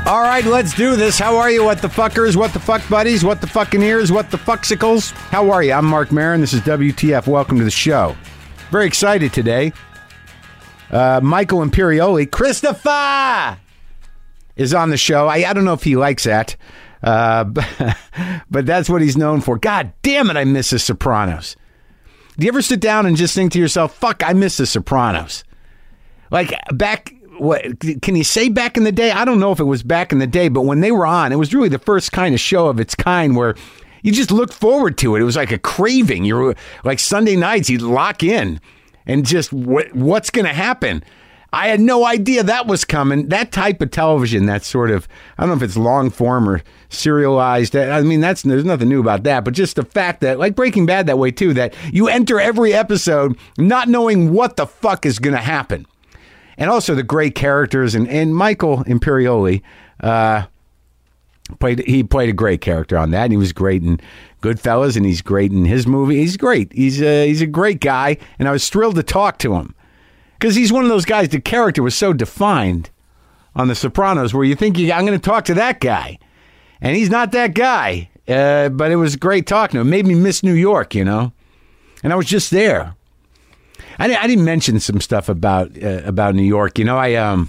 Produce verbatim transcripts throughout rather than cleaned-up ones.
All right, let's do this. How are you, what the fuckers, what the fuck buddies, what the fucking ears, what the fucksicles? How are you? I'm Mark Maron. This is W T F. Welcome to the show. Very excited today. Uh, Michael Imperioli, Christopher, is on the show. I, I don't know if he likes that, uh, but, but that's what he's known for. God damn it, I miss The Sopranos. Do you ever sit down and just think to yourself, fuck, I miss The Sopranos? Like, back... What can you say back in the day? I don't know if it was back in the day, but when they were on, it was really the first kind of show of its kind where you just looked forward to it. It was like a craving. You were like Sunday nights, you'd lock in and just what, what's going to happen? I had no idea that was coming. That type of television, that sort of, I don't know if it's long form or serialized. I mean, that's there's nothing new about that, but just the fact that, like Breaking Bad that way too, that you enter every episode not knowing what the fuck is going to happen. And also the great characters, and, and Michael Imperioli uh, played. He played a great character on that, and he was great in Goodfellas, and he's great in his movie. He's great. He's a, he's a great guy, and I was thrilled to talk to him because he's one of those guys. The character was so defined on The Sopranos, where you think you, I'm going to talk to that guy, and he's not that guy. Uh, but it was great talking to him. It made me miss New York, you know, and I was just there. I, I didn't mention some stuff about uh, about New York. You know, I um,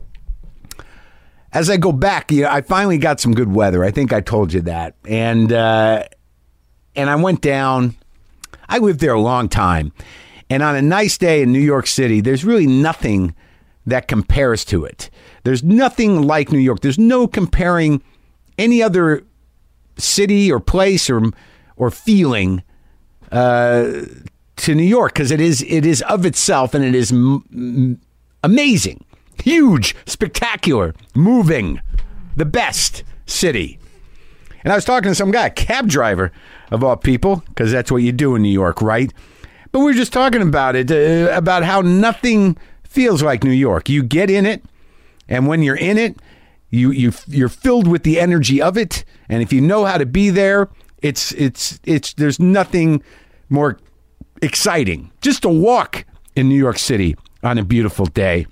as I go back, you know, I finally got some good weather. I think I told you that, and uh, and I went down. I lived there a long time, and on a nice day in New York City, there's really nothing that compares to it. There's nothing like New York. There's no comparing any other city or place or or feeling Uh, to New York, because it is it is of itself, and it is m- m- amazing, huge, spectacular, moving, the best city. And I was talking to some guy, a cab driver of all people, because that's what you do in New York, right? But we were just talking about it, uh, about how nothing feels like New York. You get in it, and when you're in it, you you you're filled with the energy of it, and if you know how to be there, it's it's it's there's nothing more exciting just to walk in New York City on a beautiful day.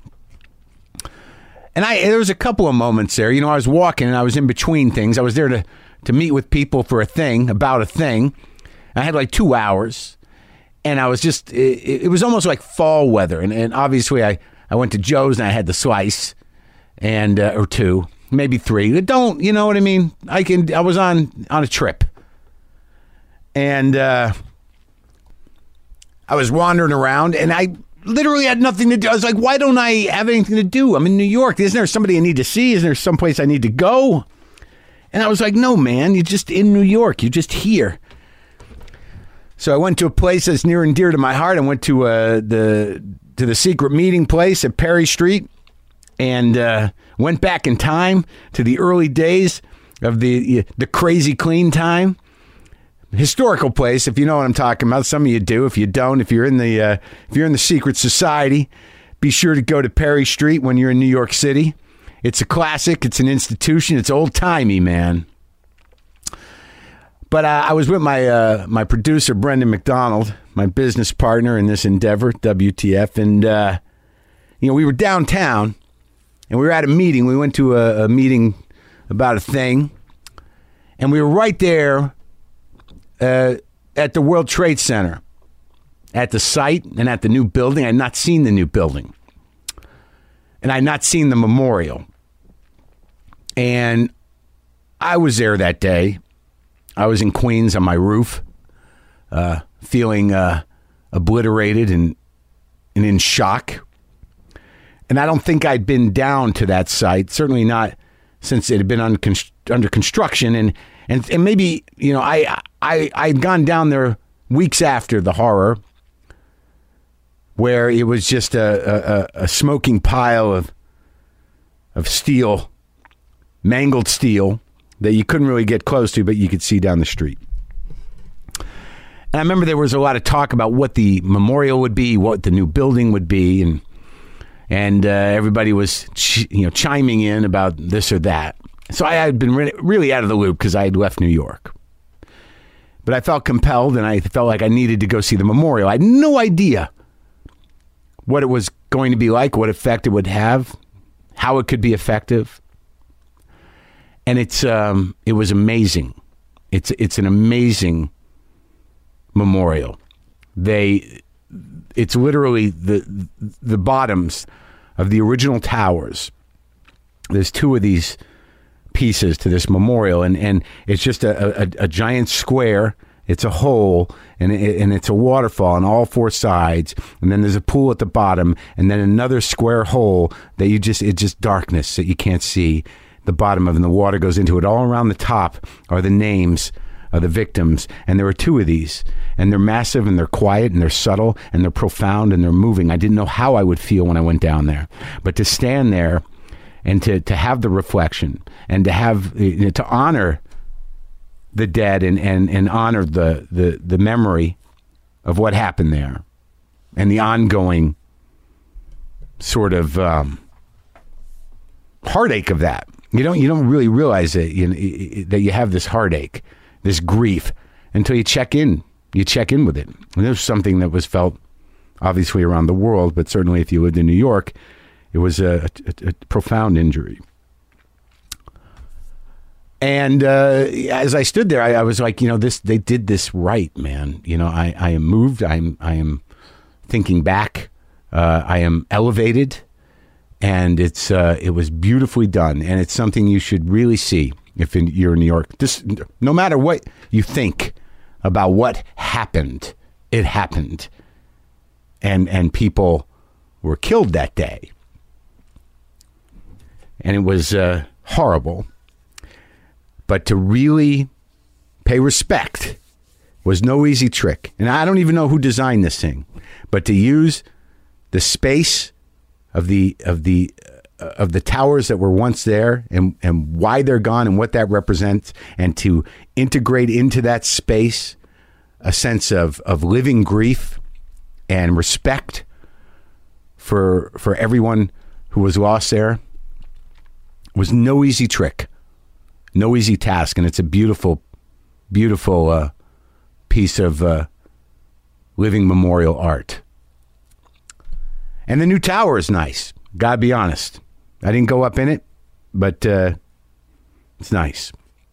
And I there was a couple of moments there. You know, I was walking and I was in between things. I was there to, to meet with people for a thing, about a thing. I had like two hours. And I was just, it, it was almost like fall weather. And, and obviously I, I went to Joe's and I had the slice, and uh, or two, maybe three. Don't, you know what I mean? I can. I was on, on a trip. And, uh, I was wandering around, and I literally had nothing to do. I was like, why don't I have anything to do? I'm in New York. Isn't there somebody I need to see? Isn't there someplace I need to go? And I was like, no, man, you're just in New York. You're just here. So I went to a place that's near and dear to my heart. I went to uh, the to the secret meeting place at Perry Street, and uh, went back in time to the early days of the the crazy clean time. Historical place, if you know what I'm talking about. Some of you do. If you don't, if you're in the uh, if you're in the secret society, be sure to go to Perry Street when you're in New York City. It's a classic. It's an institution. It's old timey, man. But uh, I was with my uh, my producer Brendan McDonald, my business partner in this endeavor, W T F, and uh, you know we were downtown, and we were at a meeting. We went to a, a meeting about a thing, and we were right there. Uh, at the World Trade Center, at the site and at the new building. I had not seen the new building, and I had not seen the memorial. And I was there that day. I was in Queens on my roof, uh, feeling uh, obliterated and and in shock. And I don't think I'd been down to that site, certainly not since it had been under, under construction. And, and and maybe, you know, I I I'd gone down there weeks after the horror, where it was just a, a, a smoking pile of of steel, mangled steel, that you couldn't really get close to, but you could see down the street. And I remember there was a lot of talk about what the memorial would be, what the new building would be, and and uh, everybody was ch- you know chiming in about this or that. So I had been re- really out of the loop because I had left New York. But I felt compelled, and I felt like I needed to go see the memorial. I had no idea what it was going to be like, what effect it would have, how it could be effective. and it's um, it was amazing. It's it's an amazing memorial. They, it's literally the the bottoms of the original towers. There's two of these pieces to this memorial, and, and it's just a, a, a giant square. It's a hole, and it, and it's a waterfall on all four sides, and then there's a pool at the bottom, and then another square hole that you just it's just darkness that you can't see the bottom of, and the water goes into it. All around the top are the names of the victims, and there are two of these, and they're massive, and they're quiet, and they're subtle, and they're profound, and they're moving. I didn't know how I would feel when I went down there, but to stand there and to, to have the reflection, and to have you know, to honor the dead, and, and, and honor the, the, the memory of what happened there, and the ongoing sort of um, heartache of that. You don't you don't really realize that you know, that you have this heartache, this grief, until you check in. You check in with it. And there's something that was felt obviously around the world, but certainly if you lived in New York, it was a, a, a profound injury. And uh, as I stood there, I, I was like, you know, this they did this right, man. You know, I, I am moved. I'm I am thinking back. Uh, I am elevated, and it's uh, it was beautifully done, and it's something you should really see if in, you're in New York. Just no matter what you think about what happened, it happened, and and people were killed that day, and it was uh, horrible. But to really pay respect was no easy trick. And I don't even know who designed this thing, but to use the space of the of the uh, of the towers that were once there, and and why they're gone, and what that represents, and to integrate into that space a sense of of living grief and respect for for everyone who was lost there was no easy trick. No easy task, and it's a beautiful, beautiful uh, piece of uh, living memorial art. And the new tower is nice. Gotta be honest. I didn't go up in it, but uh, it's nice.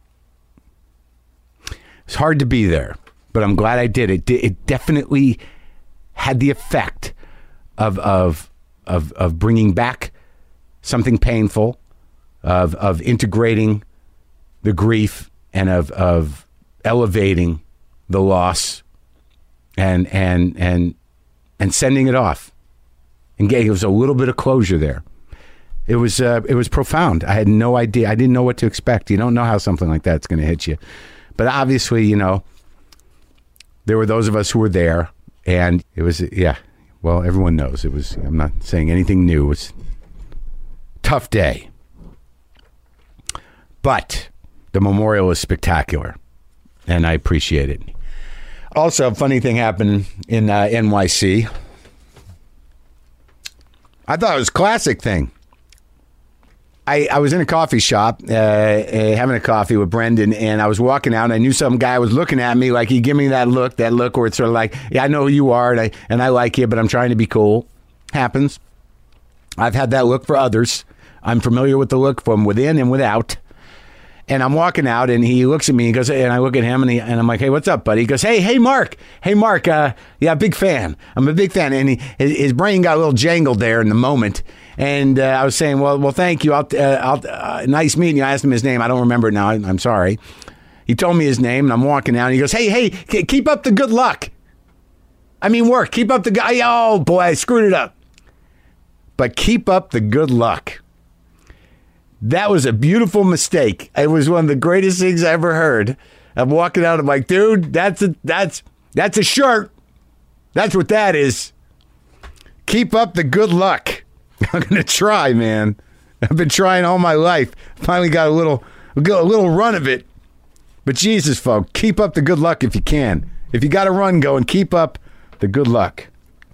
It's hard to be there, but I'm glad I did. It it definitely had the effect of of of of bringing back something painful, of of integrating the grief, and of of elevating the loss, and and and and sending it off, and getting, it was a little bit of closure there. It was uh, it was profound. I had no idea. I didn't know what to expect. You don't know how something like that's going to hit you, but obviously, you know, there were those of us who were there, and it was yeah. Well, everyone knows it was. I'm not saying anything new. It was a tough day, but the memorial is spectacular, and I appreciate it. Also, a funny thing happened in uh, N Y C. I thought it was a classic thing. I, I was in a coffee shop, uh, uh, having a coffee with Brendan, and I was walking out, and I knew some guy was looking at me like he gave me that look, that look where it's sort of like, yeah, I know who you are, and I, and I like you, but I'm trying to be cool. Happens. I've had that look for others. I'm familiar with the look from within and without. And I'm walking out, and he looks at me, he goes, and I look at him, and, he, and I'm like, hey, what's up, buddy? He goes, hey, hey, Mark. Hey, Mark, uh, yeah, big fan. I'm a big fan. And he, his, his brain got a little jangled there in the moment. And uh, I was saying, well, well, thank you. I'll, uh, I'll, uh, nice meeting you. I asked him his name. I don't remember it now. I, I'm sorry. He told me his name, and I'm walking out, and he goes, hey, hey, keep up the good luck. I mean, work. Keep up the good. Oh, boy, I screwed it up. But keep up the good luck. That was a beautiful mistake. It was one of the greatest things I ever heard. I'm walking out. I'm like, dude, that's a that's that's a shirt. That's what that is. Keep up the good luck. I'm gonna try, man. I've been trying all my life. Finally got a little a little run of it. But Jesus, folks, keep up the good luck if you can. If you got a run going, keep up the good luck.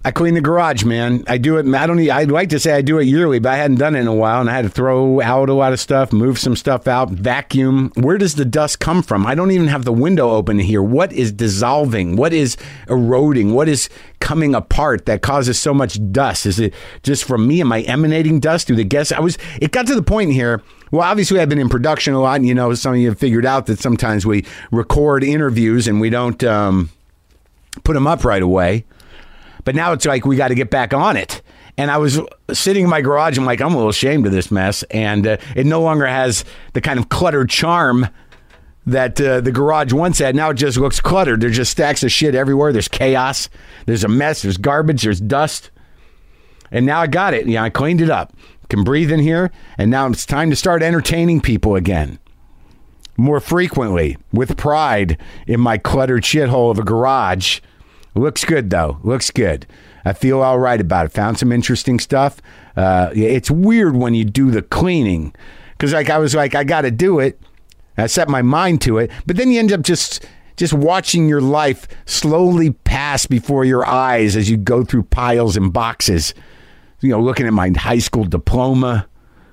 I clean the garage, man. I do it. I don't. I'd like to say I do it yearly, but I hadn't done it in a while, and I had to throw out a lot of stuff, move some stuff out, vacuum. Where does the dust come from? I don't even have the window open here. What is dissolving? What is eroding? What is coming apart that causes so much dust? Is it just from me? Am I emanating dust through the guests? I was. It got to the point here. Well, obviously, I've been in production a lot, and you know, some of you have figured out that sometimes we record interviews and we don't um, put them up right away. But now it's like we got to get back on it. And I was sitting in my garage. I'm like, I'm a little ashamed of this mess. And uh, it no longer has the kind of cluttered charm that uh, the garage once had. Now it just looks cluttered. There's just stacks of shit everywhere. There's chaos. There's a mess. There's garbage. There's dust. And now I got it. Yeah, I cleaned it up. Can breathe in here. And now it's time to start entertaining people again. More frequently, with pride in my cluttered shithole of a garage. Looks good, though. Looks good. I feel all right about it. Found some interesting stuff. Uh, it's weird when you do the cleaning. Because like I was like, I got to do it. I set my mind to it. But then you end up just just watching your life slowly pass before your eyes as you go through piles and boxes. You know, looking at my high school diploma.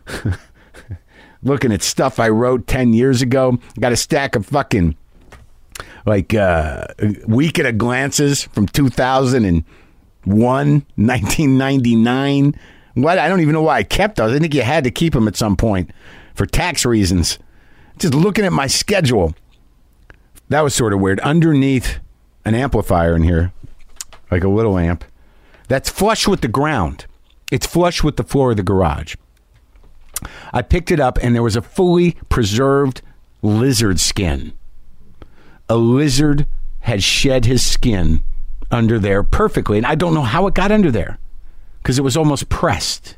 Looking at stuff I wrote ten years ago. Got a stack of fucking... like uh, Week at a Glances from two thousand one, nineteen ninety-nine. What? I don't even know why I kept those. I think you had to keep them at some point for tax reasons. Just looking at my schedule. That was sort of weird. Underneath an amplifier in here, like a little amp, that's flush with the ground. It's flush with the floor of the garage. I picked it up, and there was a fully preserved lizard skin. A lizard had shed his skin under there perfectly. And I don't know how it got under there because it was almost pressed.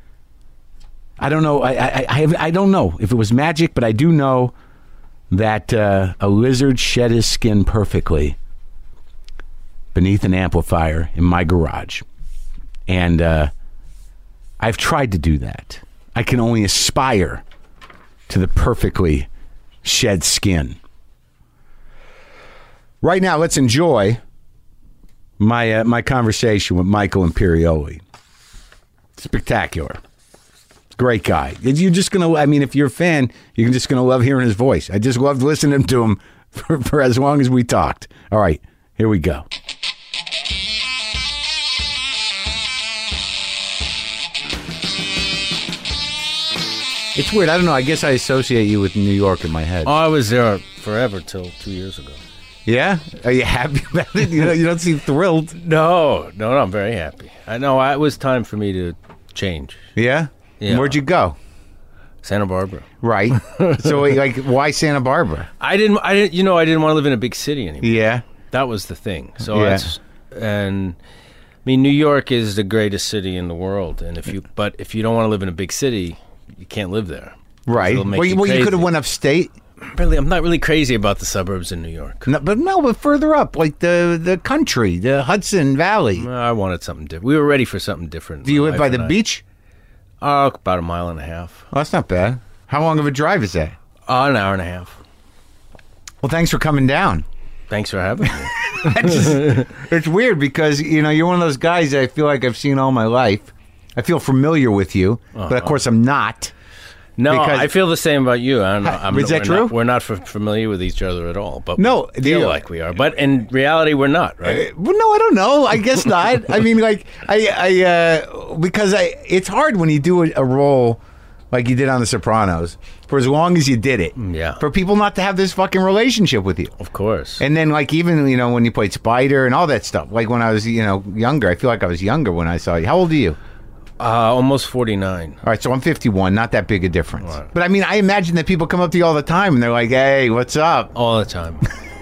I don't know. I, I, I, have, I don't know if it was magic, but I do know that uh, a lizard shed his skin perfectly beneath an amplifier in my garage. And uh, I've tried to do that. I can only aspire to the perfectly shed skin. Right now, let's enjoy my uh, my conversation with Michael Imperioli. Spectacular. Great guy. You're just going to, I mean, if you're a fan, you're just going to love hearing his voice. I just loved listening to him for, for as long as we talked. All right, here we go. It's weird. I don't know. I guess I associate you with New York in my head. Oh, I was there forever till two years ago. Yeah? Are you happy about it? You know, you don't seem thrilled. No, no, no, I'm very happy. I know it was time for me to change. Yeah? Yeah. Where'd you go? Santa Barbara. Right. So, like, why Santa Barbara? I didn't, I didn't, you know, I didn't want to live in a big city anymore. Yeah. That was the thing. So, yeah. that's, and I mean, New York is the greatest city in the world. And if you, but if you don't want to live in a big city, you can't live there. Right. Well, you, well, you could have went upstate. Really, I'm not really crazy about the suburbs in New York. No, but no, but further up, like the the country, the Hudson Valley. I wanted something different. We were ready for something different. Do you live by the I. beach? Oh, uh, about a mile and a half. Well, that's not bad. How long of a drive is that? Uh, an hour and a half. Well, thanks for coming down. Thanks for having me. just, it's weird because, you know, you're one of those guys that I feel like I've seen all my life. I feel familiar with you, uh-huh. but of course I'm not. No, I feel the same about you. I don't know. I'm, is that we're true? Not, we're not f- familiar with each other at all, but no, we feel like we are. But in reality, we're not, right? Uh, well, no, I don't know. I guess not. I mean, like, I, I, uh, because I, it's hard when you do a, a role like you did on The Sopranos for as long as you did it. Yeah. For people not to have this fucking relationship with you. Of course. And then, like, even, you know, when you played Spider and all that stuff, like when I was, you know, younger, I feel like I was younger when I saw you. How old are you? Uh, almost forty-nine. All right, so I'm fifty-one. Not that big a difference. Right. But I mean, I imagine that people come up to you all the time and they're like, "Hey, what's up?" All the time.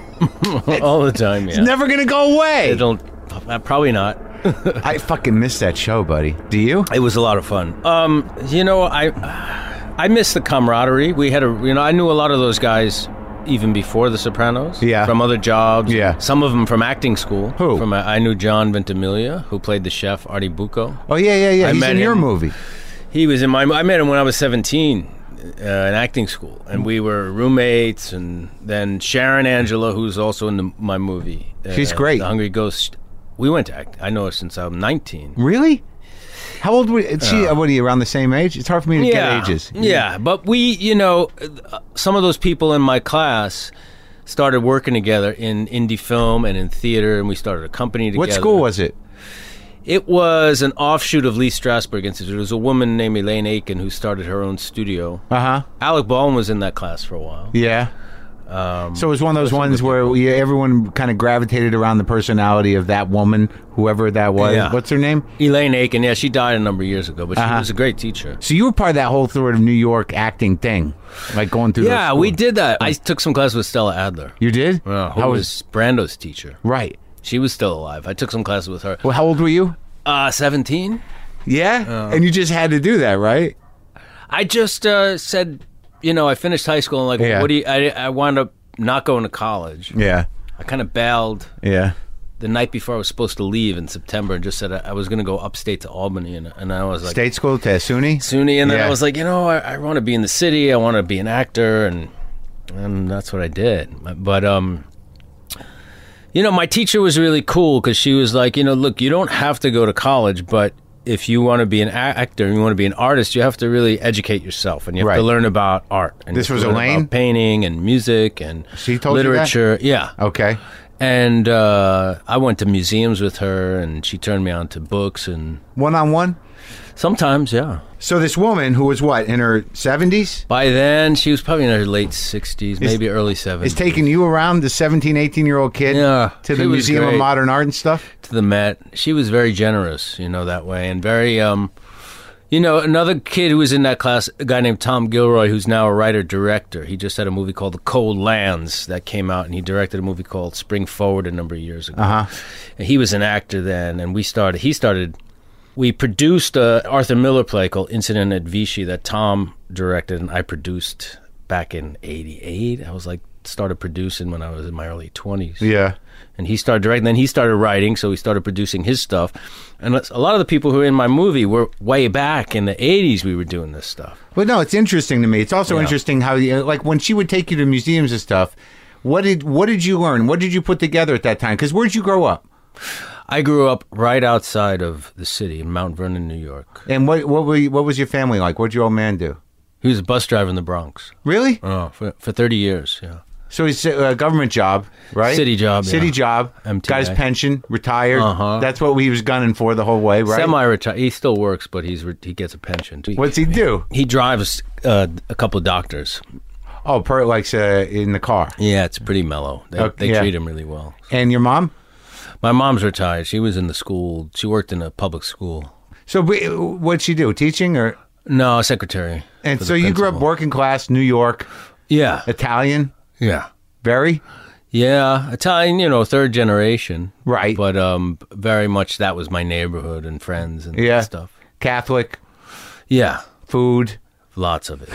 all the time. Yeah. It's never gonna go away. It'll uh, probably not. I fucking missed that show, buddy. Do you? It was a lot of fun. Um, you know, I I miss the camaraderie. We had a, you know, I knew a lot of those guys even before The Sopranos. Yeah. From other jobs. Yeah. Some of them from acting school. Who? From uh, I knew John Ventimiglia, who played the chef Artie Bucco. Oh yeah, yeah, yeah. I He's met in your him. movie. He was in my. I met him when I was seventeen. Uh, in acting school, and we were roommates. And then Sharon Angela, who's also in the, my movie, uh, she's great. The Hungry Ghost we went to act. I know her since I'm nineteen. Really? How old were you? She, uh, what are you, around the same age? It's hard for me to yeah, get ages. Yeah, but we, you know, some of those people in my class started working together in indie film and in theater, and we started a company together. What school was it? It was an offshoot of Lee Strasberg Institute. There was a woman named Elaine Aiken who started her own studio. Uh-huh. Alec Baldwin was in that class for a while. Yeah. Um, so it was one of those ones where we, everyone kind of gravitated around the personality of that woman, whoever that was. Yeah. What's her name? Elaine Aiken. Yeah, she died a number of years ago, but she Uh-huh. was a great teacher. So you were part of that whole sort of New York acting thing, like going through. Yeah, those we schools. did that. I took some classes with Stella Adler. You did? Uh, who How was Brando's teacher. Right. She was still alive. I took some classes with her. Well, how old were you? Uh, seventeen. Yeah, Uh. and you just had to do that, right? I just uh, said, you know, I finished high school and like, Yeah. what do you? I, I wound up not going to college. Yeah. I kind of bailed Yeah. the night before I was supposed to leave in September and just said I, I was going to go upstate to Albany, and, and I was like, State school to SUNY? SUNY, and then Yeah. I was like, you know, I, I want to be in the city. I want to be an actor, and and that's what I did. But um, you know, my teacher was really cool because she was like, you know, look, you don't have to go to college, but if you want to be an actor and you want to be an artist, you have to really educate yourself, and you have Right. to learn about art. And This you have was to learn Elaine? about painting and music and She told you that? literature. Yeah. Okay. And uh, I went to museums with her, and she turned me on to books, and One on one? sometimes, yeah. So this woman who was what, in her seventies? By then, she was probably in her late sixties, maybe early seventies. Is taking you around, the seventeen, eighteen-year-old kid, Yeah, to the she was Museum of great. Modern Art and stuff? To the Met. She was very generous, you know, that way. And very, um, you know, another kid who was in that class, a guy named Tom Gilroy, who's now a writer-director. He just had a movie called The Cold Lands that came out, and he directed a movie called Spring Forward a number of years ago. Uh-huh. And he was an actor then, and we started, he started... We produced a Arthur Miller play called Incident at Vichy that Tom directed and I produced back in eighty-eight. I was like, started producing when I was in my early twenties. Yeah. And he started directing, then he started writing, so he started producing his stuff. And a lot of the people who were in my movie were way back in the eighties we were doing this stuff. But no, it's interesting to me. It's also Yeah. interesting how, you, like, when she would take you to museums and stuff, what did what did you learn? What did you put together at that time? Because where'd you grow up? I grew up right outside of the city in Mount Vernon, New York. And what what were you, what was your family like? What'd your old man do? He was a bus driver in the Bronx. Really? Oh, for, for thirty years, yeah. So he's a government job, right? City job, City yeah. job. M T A. Got his pension, retired. Uh-huh. That's what he was gunning for the whole way, right? Semi-retired. He still works, but he's re- he gets a pension. What's he do? He drives uh, a couple of doctors. Oh, per like uh, in the car. Yeah, it's pretty mellow. They, Okay, they yeah. treat him really well. And your mom? My mom's retired. She was in the school. She worked in a public school. So wh- what'd she do? Teaching or? No, secretary. And for so the you grew up principal. working class, New York, Yeah, Italian, yeah, very? yeah. Italian, you know, third generation. Right. But um, very much that was my neighborhood and friends and Yeah. stuff. Catholic, Yeah, food. lots of it.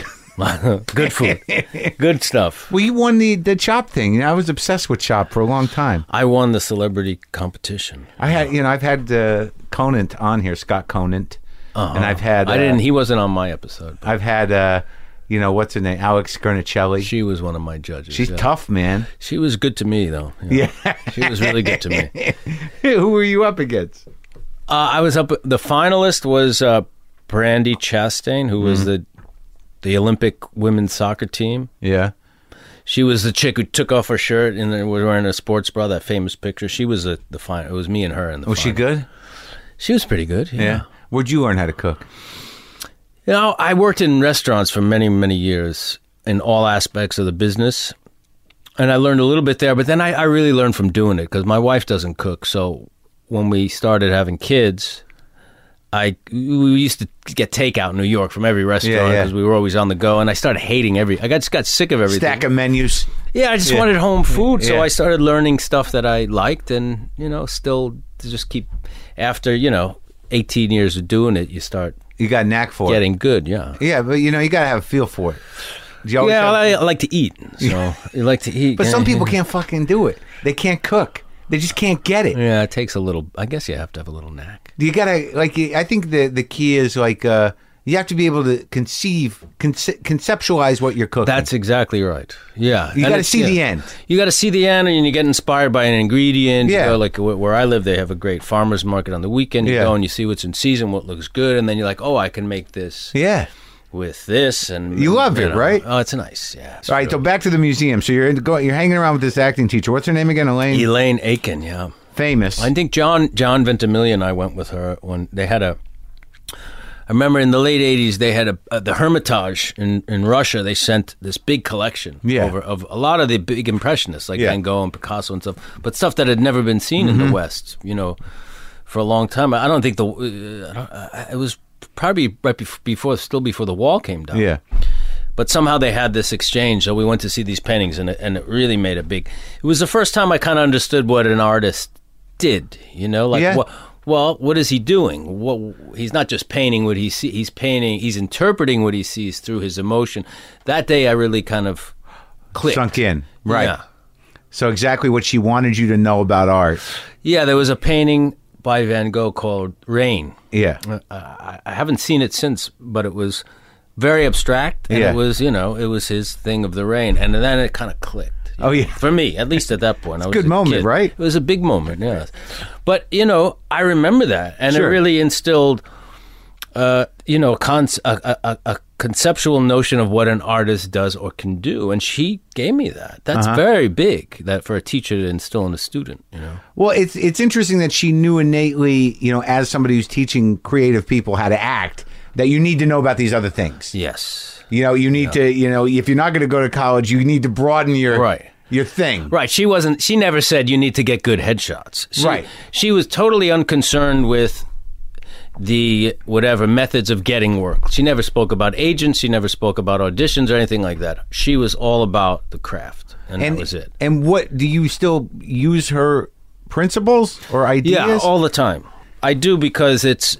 Good food, good stuff. Well, you won the, the Chop thing. You know, I was obsessed with Chop for a long time. I won the celebrity competition. I had, you know, I've had uh, Conant on here, Scott Conant, Uh-huh. and I've had. Uh, I didn't. He wasn't on my episode. I've had, uh, you know, what's her name, Alex Scarnicelli. She was one of my judges. She's yeah. tough, man. She was good to me, though. you know. Yeah, She was really good to me. Who were you up against? Uh, I was up. The finalist was uh, Brandy Chastain, who was the the Olympic women's soccer team. Yeah. She was the chick who took off her shirt and then was wearing a sports bra. That famous picture. She was the the final. It was me and her in the. Was she final. good? She was pretty good. Yeah. Yeah. Where'd you learn how to cook? You know, I worked in restaurants for many, many years in all aspects of the business. And I learned a little bit there, but then I, I really learned from doing it because my wife doesn't cook. So when we started having kids, I we used to get takeout in New York from every restaurant Yeah, yeah. because we were always on the go. And I started hating every. I got, just got sick of everything. Stack of menus. Yeah, I just Yeah. wanted home food. So Yeah. I started learning stuff that I liked and, you know, still to just keep, after, you know, eighteen years of doing it, you start You got a knack for getting good. Yeah. it. Yeah, but you know, you got to have a feel for it. Do you always Yeah, have- I, I like to eat. So you like to eat. but yeah, some people yeah. can't fucking do it. They can't cook. They just can't get it. Yeah, it takes a little. I guess you have to have a little knack. You gotta like. I think the the key is like uh, You have to be able to conceive, conce- conceptualize what you're cooking. That's exactly right. Yeah. You got to see yeah. the end. You got to see the end, and you get inspired by an ingredient. Yeah. You go, like wh- where I live, they have a great farmer's market on the weekend. You Yeah. go and you see what's in season, what looks good, and then you're like, oh, I can make this Yeah. with this. And You love it, know. right? Oh, it's nice. Yeah. It's All right, so real- back to the museum. So you're in, go, you're hanging around with this acting teacher. What's her name again? Elaine? Elaine Aiken, yeah. Famous. I think John John Ventimiglia and I went with her when they had a. I remember in the late eighties they had a, a the Hermitage in, in Russia. They sent this big collection Yeah. over of a lot of the big impressionists like Yeah. Van Gogh and Picasso and stuff, but stuff that had never been seen Mm-hmm. in the West. You know, for a long time. I don't think the uh, I don't, uh, it was probably right bef- before, still before the wall came down. Yeah. But somehow they had this exchange, so we went to see these paintings, and it, and it really made a big. It was the first time I kind of understood what an artist did. You know, like Yeah. what. Well, what is he doing? What he's not just painting what he sees. He's painting. He's interpreting what he sees through his emotion. That day, I really kind of clicked. Sunk in. Right. Yeah. So exactly what she wanted you to know about art. Yeah, there was a painting by Van Gogh called Rain. Yeah. Uh, I, I haven't seen it since, but it was very abstract, and Yeah. it was, you know, it was his thing of the rain, and then it kind of clicked. you Oh, know, yeah. for me, at least at that point. I was good a moment, kid. right? It was a big moment, yes. But you know, I remember that, and Sure. it really instilled, uh, you know, cons- a, a, a conceptual notion of what an artist does or can do, and she gave me that. That's Uh-huh. very big. That for a teacher to instill in a student, you know. Well, it's it's interesting that she knew innately, you know, as somebody who's teaching creative people how to act, that you need to know about these other things. Yes. You know, you need to, you know, if you're not going to go to college, you need to broaden your Right. your thing. Right. She wasn't. She never said you need to get good headshots. She, Right. She was totally unconcerned with the whatever methods of getting work. She never spoke about agents. She never spoke about auditions or anything like that. She was all about the craft, and, And that was it. And what do you still use her principles or ideas? Yeah, all the time. I do because it's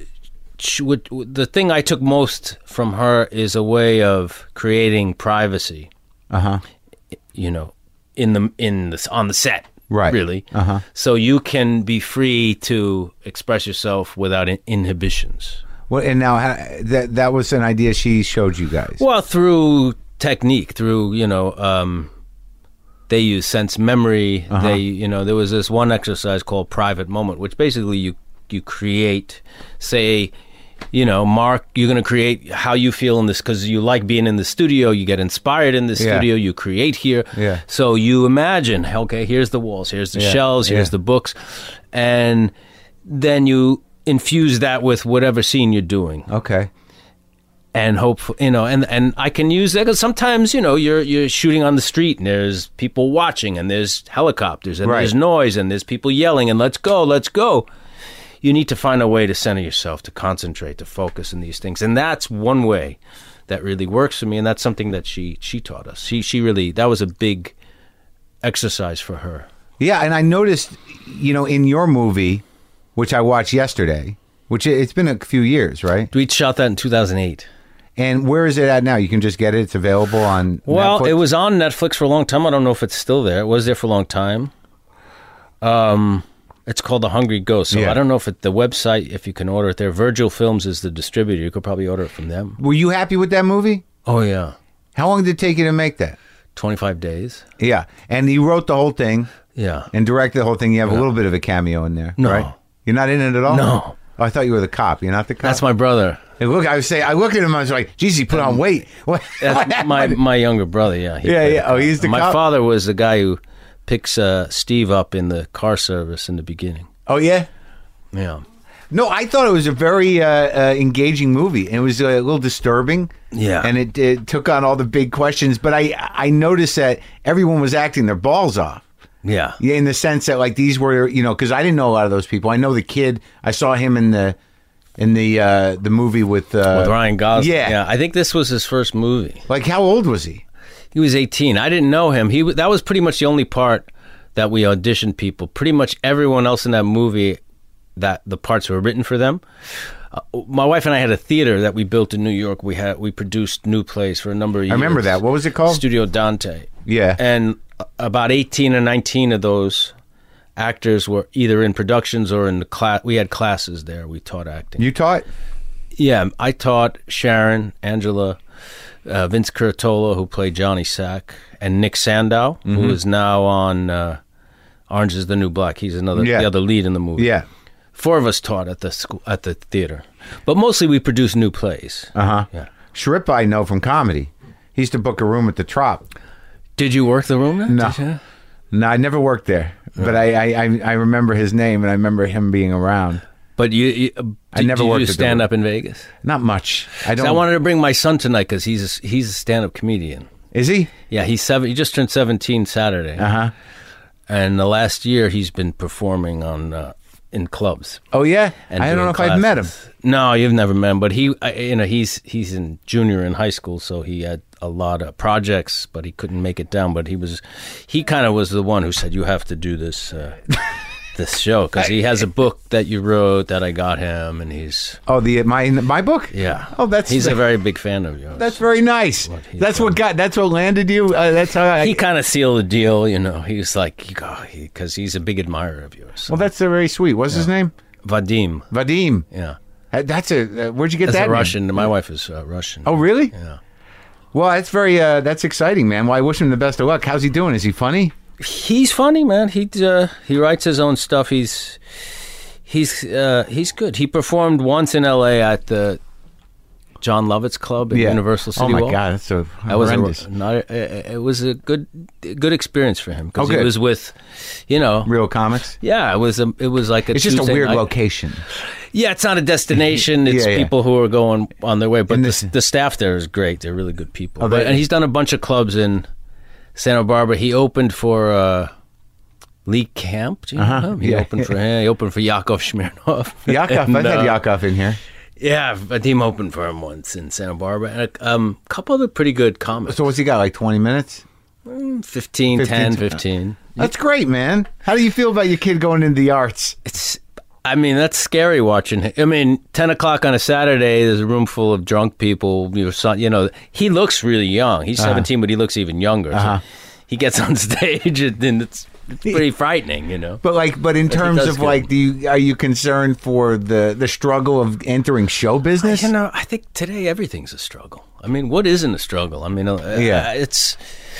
she would, the thing I took most from her is a way of creating privacy. Uh huh. You know, in the in the on the set, Right. Really, Uh-huh. so you can be free to express yourself without in- inhibitions. Well, and now ha- that that was an idea she showed you guys. Well, through technique, through you know, um, they use sense memory. Uh-huh. They, you know, there was this one exercise called private moment, which basically you you create, say. You know, Mark, you're going to create how you feel in this because you like being in the studio. You get inspired in the Yeah. studio. You create here. Yeah. So you imagine, okay, here's the walls, here's the Yeah. shelves, here's Yeah. the books. And then you infuse that with whatever scene you're doing. Okay. And hope, you know, and, and I can use that because sometimes, you know, you're you're shooting on the street and there's people watching and there's helicopters and Right. there's noise and there's people yelling and let's go, let's go. You need to find a way to center yourself, to concentrate, to focus in these things. And that's one way that really works for me. And that's something that she she taught us. She she really, that was a big exercise for her. Yeah, and I noticed, you know, in your movie, which I watched yesterday, which it- it's been a few years, right? We shot that in two thousand eight. And where is it at now? You can just get it. It's available on Well, Netflix? it was on Netflix for a long time. I don't know if it's still there. It was there for a long time. Um, it's called The Hungry Ghost. So Yeah. I don't know if it, the website, if you can order it there. Virgil Films is the distributor. You could probably order it from them. Were you happy with that movie? Oh, yeah. How long did it take you to make that? twenty-five days. Yeah. And you wrote the whole thing Yeah. and directed the whole thing. You have a little bit of a cameo in there, No. right? You're not in it at all? No. Oh, I thought you were the cop. You're not the cop? That's my brother. Hey, look, I was saying, I looked at him, I was like, geez, he put on weight. What? That's my, my younger brother, yeah. He Yeah, played yeah. the Oh, cop. he's the My cop? father was the guy who picks uh, Steve up in the car service in the beginning. Oh, yeah? Yeah. No, I thought it was a very uh, uh, engaging movie. It was uh, a little disturbing. Yeah. And it, it took on all the big questions. But I, I noticed that everyone was acting their balls off. Yeah. Yeah, in the sense that like these were, you know, because I didn't know a lot of those people. I know the kid. I saw him in the in the uh, the movie with uh, With Ryan Gosling. Yeah. Yeah. I think this was his first movie. Like, how old was he? He was eighteen. I didn't know him. He w- that was pretty much the only part that we auditioned people. Pretty much everyone else in that movie, that the parts were written for them. Uh, my wife and I had a theater that we built in New York. We had we produced new plays for a number of years. I remember that. What was it called? Studio Dante. Yeah. And about eighteen or nineteen of those actors were either in productions or in the class. We had classes there. We taught acting. You taught? Yeah, I taught Sharon, Angela, uh, Vince Curatola, who played Johnny Sack, and Nick Sandow, mm-hmm. who is now on uh, Orange is the New Black. He's another yeah. the other lead in the movie. Yeah. Four of us taught at the school, at the theater, but mostly we produce new plays. Uh huh. Yeah. Shrip, I know from comedy. He used to book a room at the Trop. Did you work the room then? No. No, I never worked there, right. but I, I I remember his name and I remember him being around. But you, you did, I never did worked you stand up in Vegas? Not much. I don't. I wanted to bring my son tonight because he's a, he's a stand up comedian. Is he? Yeah, he's seven. He just turned seventeen Saturday. Uh huh. And the last year he's been performing on uh, in clubs. Oh yeah. And I don't know if classes. I've met him. No, you've never met him. But he, I, you know, he's he's in junior in high school, so he had a lot of projects, but he couldn't make it down. But he was, he kind of was the one who said, "You have to do this." Uh, this show because he has a book that you wrote that I got him, and he's oh the my my book yeah oh that's he's a very big fan of yours. That's very nice. What that's done. What got that's what landed you. Uh, that's how I, he kind of sealed the deal. You know, he was like because he, he's a big admirer of yours. So. Well, that's uh, very sweet. What's yeah. his name? Vadim. Vadim. Yeah, that's a. Uh, where'd you get that's that? A Russian. Name? My wife is uh, Russian. Oh really? Yeah. Well, that's very uh, that's exciting, man. Well, I wish him the best of luck. How's he doing? Is he funny? He's funny, man. He uh, he writes his own stuff. He's he's uh, he's good. He performed once in L A at the John Lovitz Club at yeah. Universal City Hall. Oh my Wall. God, that's so that was horrendous. a, not a, it was a good good experience for him because okay. it was with, you know, real comics. Yeah, it was a it was like a. It's Tuesday just a weird night. Location. Yeah, it's not a destination. It's yeah, yeah. people who are going on their way. But this, the, the staff there is great. They're really good people. Oh, but, and he's done a bunch of clubs in Santa Barbara. He opened for uh, Lee Camp. Do you uh-huh. know him? He yeah. opened for him. He opened for Yakov Smirnoff. Yakov, and, I've had uh, Yakov in here. Yeah, Vadim opened for him once in Santa Barbara. And a um, couple of the pretty good comics. So what's he got, like twenty minutes? Mm, fifteen, fifteen, ten, fifteen. That's great, man. How do you feel about your kid going into the arts? It's... I mean, that's scary watching him. I mean, ten o'clock on a Saturday, there's a room full of drunk people. Your son, you know, he looks really young. He's uh-huh. seventeen, but he looks even younger. Uh-huh. So he gets on stage, and it's, it's pretty frightening, you know. But like, but in terms of like, do you, are you concerned for the, the struggle of entering show business? You know, I think today everything's a struggle. I mean, what isn't a struggle? I mean, uh, yeah, it's...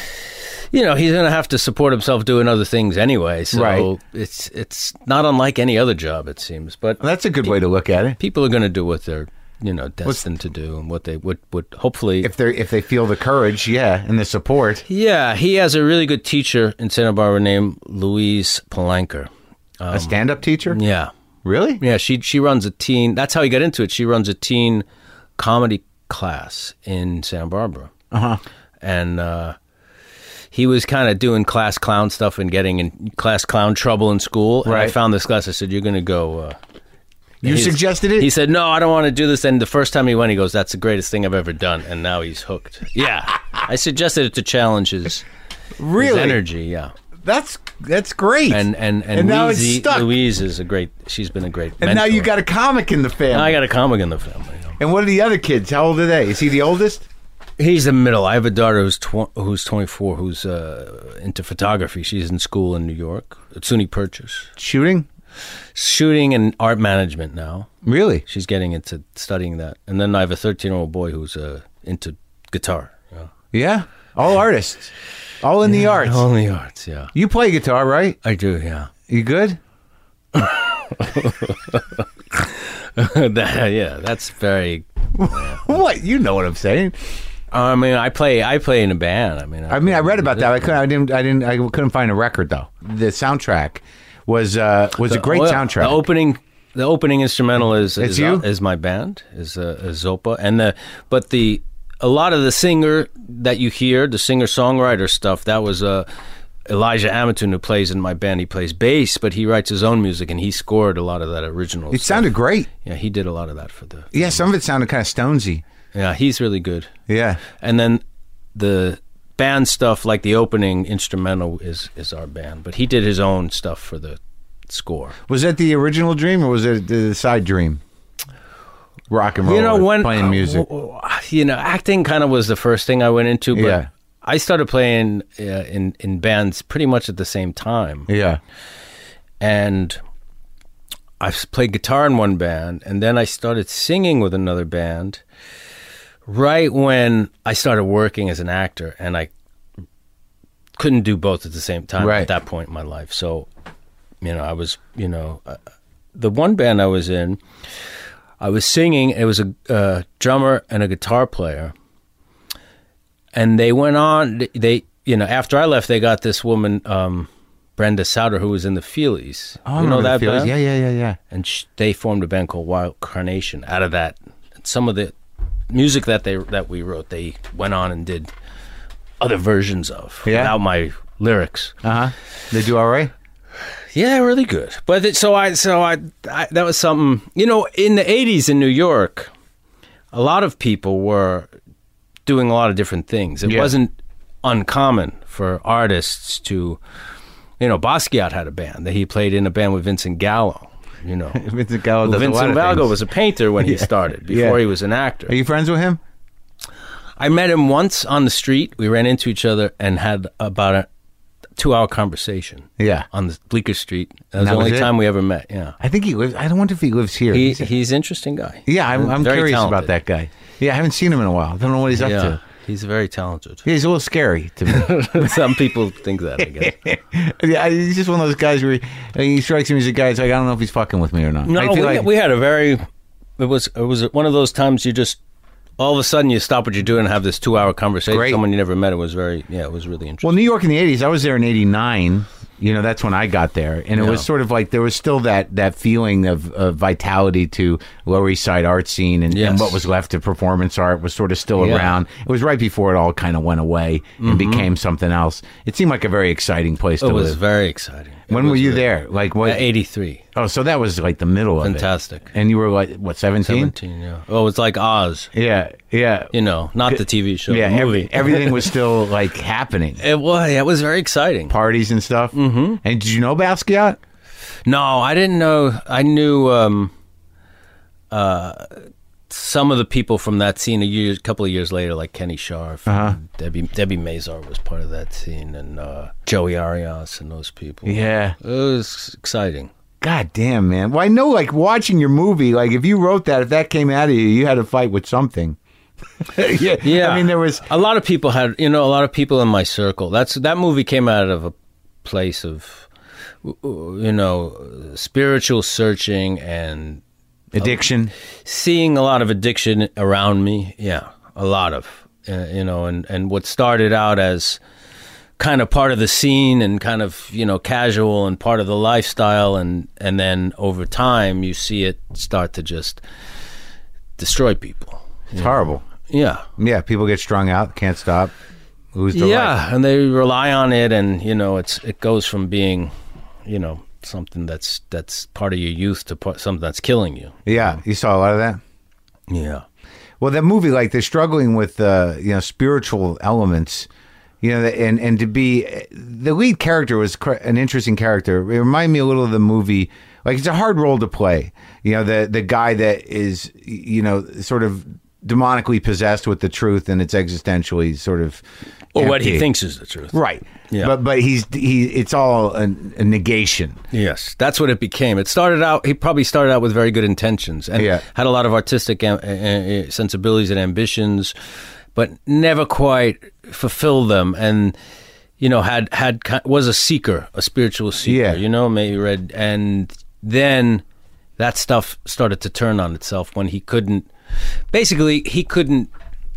You know, he's going to have to support himself doing other things anyway. So right. it's it's not unlike any other job, it seems. But well, that's a good way to look at it. People are going to do what they're, you know, destined What's, to do, and what they would would hopefully if they if they feel the courage, yeah, and the support. Yeah, he has a really good teacher in Santa Barbara named Louise Palanker. Um, a stand-up teacher? Yeah. Really? Yeah. She she runs a teen. That's how he got into it. She runs a teen comedy class in Santa Barbara. Uh huh. And. uh He was kind of doing class clown stuff and getting in class clown trouble in school. And right. I found this class. I said, "You're going to go." Uh, you suggested it? He said, "No, I don't want to do this." And the first time he went, he goes, "That's the greatest thing I've ever done." And now he's hooked. Yeah, I suggested it to challenge his, really? his energy. Yeah, that's that's great. And and and, and now Louise, it's stuck. Louise is a great. She's been a great. And mentor. now you got a comic in the family. Now I got a comic in the family. You know? And what are the other kids? How old are they? Is he the oldest? He's the middle. I have a daughter who's tw- who's twenty-four, who's uh, into photography. She's in school in New York at SUNY Purchase. Shooting? Shooting and art management now. Really? She's getting into studying that. And then I have a thirteen-year-old boy who's uh, into guitar. Yeah. yeah? All artists. All in yeah, the arts. All in the arts, yeah. You play guitar, right? I do, yeah. You good? that, yeah, that's very... Yeah. What? You know what I'm saying. I mean, I play. I play in a band. I mean, I, I mean, I read about that. I couldn't. I didn't. I didn't. I couldn't find a record though. The soundtrack was uh, was the, a great well, soundtrack. The opening, the opening instrumental is it's is, you? Uh, is my band is uh, is Zopa, and the but the a lot of the singer that you hear, the singer songwriter stuff, that was uh, Elijah Amatun, who plays in my band. He plays bass, but he writes his own music, and he scored a lot of that original. It stuff. sounded great. Yeah, he did a lot of that for the. Yeah, some of it sounded kind of Stonesy. Yeah, he's really good. Yeah, and then. The band stuff, like the opening instrumental, is is our band, but he did his own stuff for the score. Was that the original dream, or was it the side dream? Rock and roll, you know, when playing music. Uh, you know, acting kind of was the first thing I went into. But yeah. I started playing uh, in in bands pretty much at the same time. Yeah, and I played guitar in one band, and then I started singing with another band right when I started working as an actor, and I couldn't do both at the same time right. at that point in my life. So, you know, I was, you know, uh, the one band I was in, I was singing. It was a uh, drummer and a guitar player, and they went on. They, you know, after I left, they got this woman, um, Brenda Souter, who was in the Feelies. Oh, you know that Feelies. band? Yeah, yeah, yeah, yeah. And sh- they formed a band called Wild Carnation. Out of that, some of the music that they that we wrote, they went on and did other versions of yeah. without my lyrics. Uh huh. They do all right. Yeah, really good. But it, so I, so I, I, that was something. You know, in the eighties in New York, a lot of people were doing a lot of different things. It yeah. wasn't uncommon for artists to, you know, Basquiat had a band that he played in a band with Vincent Gallo. You know, Vincent Gallo does well, Vincent a lot of Gallo things. was a painter when he yeah. started, before yeah. he was an actor. Are you friends with him? I met him once on the street. We ran into each other and had about a two-hour conversation. Yeah, on the Bleecker Street. That was that the only was time we ever met. Yeah, I think he lives. I don't wonder if he lives here. he, he's, he's an interesting guy. Yeah, I'm, I'm Very curious talented. about that guy. Yeah, I haven't seen him in a while. I don't know what he's up yeah, to. he's very talented. Yeah, he's a little scary to me. Some people think that, I guess. Yeah, he's just one of those guys where he, he strikes me as a guy. It's like I don't know if he's fucking with me or not. No, I feel we, like, we had a very. It was it was one of those times you just all of a sudden you stop what you're doing and have this two-hour conversation. Great. Someone you never met. It was very yeah. It was really interesting. Well, New York in the eighties. I was there in eighty-nine. You know, that's when I got there, and it Yeah. was sort of like there was still that that feeling of, of vitality to Lower East Side art scene, and, Yes. and what was left of performance art was sort of still Yeah. around. It was right before it all kind of went away and Mm-hmm. became something else. It seemed like a very exciting place It to was live. very exciting. It When were was you very- there? Like what? Uh, eighty-three. Oh, so that was like the middle of Fantastic. it. And you were like what, seventeen? seventeen, yeah. Oh, it's like Oz. Yeah, yeah, You know, not the T V show. yeah. the movie. Every, everything was still like happening. It was. It was very exciting. Parties and stuff. Mm-hmm. And did you know Basquiat? No, I didn't know. I knew um, uh, some of the people from that scene a year, couple of years later, like Kenny Scharf, Uh-huh. and Debbie Debbie Mazar was part of that scene, and uh, Joey Arias and those people. Yeah. It was exciting. God damn, man. Well, I know, like, watching your movie, like, if you wrote that, if that came out of you, you had to fight with something. yeah. Yeah, I mean, there was... a lot of people had, you know, a lot of people in my circle. That's that movie came out of a place of, you know, spiritual searching and Addiction. seeing a lot of addiction around me. Yeah, a lot of, uh, you know, and, and what started out as kind of part of the scene and kind of, you know, casual and part of the lifestyle. And, and then over time you see it start to just destroy people. It's horrible. Yeah. Yeah, people get strung out, can't stop. Lose their Yeah, life. and they rely on it, and you know, it's it goes from being, you know, something that's that's part of your youth to part, something that's killing you. Yeah, you saw a lot of that? Yeah, Well, that movie, like, they're struggling with, uh, you know, spiritual elements, you know, and, and to be... The lead character was cr- an interesting character. It reminded me a little of the movie... Like, it's a hard role to play. You know, the the guy that is, you know, sort of demonically possessed with the truth, and it's existentially sort of... or what he empty. thinks is the truth. Right. Yeah. But but he's he it's all a, a negation. Yes, that's what it became. It started out. He probably started out with very good intentions and Yeah. had a lot of artistic am- uh, uh, sensibilities and ambitions, but never quite fulfilled them. And you know, had had ki- was a seeker, a spiritual seeker. Yeah. You know, maybe read, and then that stuff started to turn on itself when he couldn't. Basically, he couldn't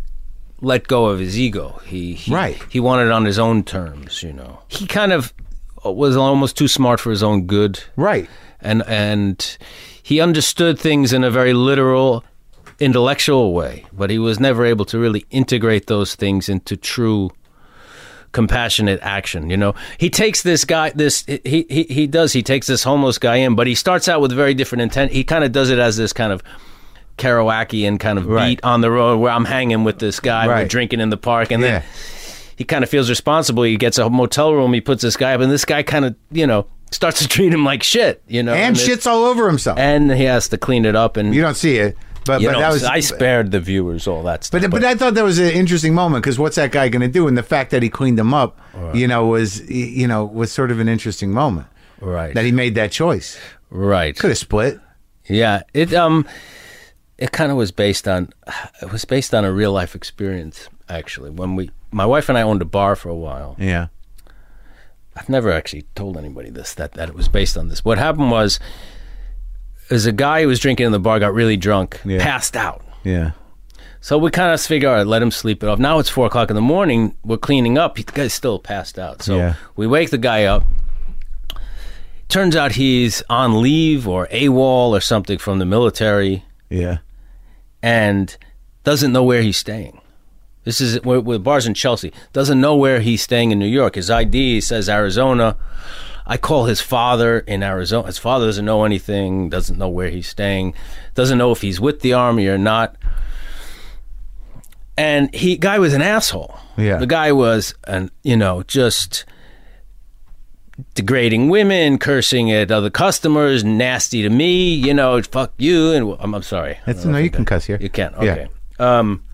let go of his ego. He, he Right. He wanted it on his own terms. You know, he kind of was almost too smart for his own good. Right. And and he understood things in a very literal, intellectual way, but he was never able to really integrate those things into true compassionate action. You know, he takes this guy, this he he he does. He takes this homeless guy in, but he starts out with very different intent. He kind of does it as this kind of Kerouacian kind of Right. beat on the road where I'm hanging with this guy, we're Right. drinking in the park, and Yeah. then he kind of feels responsible. He gets a motel room, he puts this guy up, and this guy kind of, you know, starts to treat him like shit, you know. And it's- shit's all over himself. and he has to clean it up, and You don't see it. But you but know, that was I spared the viewers all that stuff. But, but I thought that was an interesting moment because what's that guy going to do? And the fact that he cleaned him up, you know, was you know was sort of an interesting moment. right, That he made that choice. Right. Could have split. Yeah. It um, it kind of was based on, it was based on a real life experience. Actually, when we, my wife and I owned a bar for a while. Yeah. I've never actually told anybody this, that, that it was based on this. What happened was, is a guy who was drinking in the bar, got really drunk, Yeah. passed out. Yeah. So we kind of figure, all right, let him sleep it off. Now it's four o'clock in the morning. We're cleaning up. The guy's still passed out. So Yeah. we wake the guy up. Turns out he's on leave or AWOL or something from the military Yeah. and doesn't know where he's staying. This is where the bar's in Chelsea. Doesn't know where he's staying in New York. His I D says Arizona. I call his father in Arizona. His father doesn't know anything, doesn't know where he's staying, doesn't know if he's with the Army or not. And he guy was an asshole. Yeah. The guy was, an, you know, just degrading women, cursing at other customers, nasty to me, you know, fuck you. And I'm, I'm sorry. That's, no, you can cuss here. You can, okay. Yeah. Um,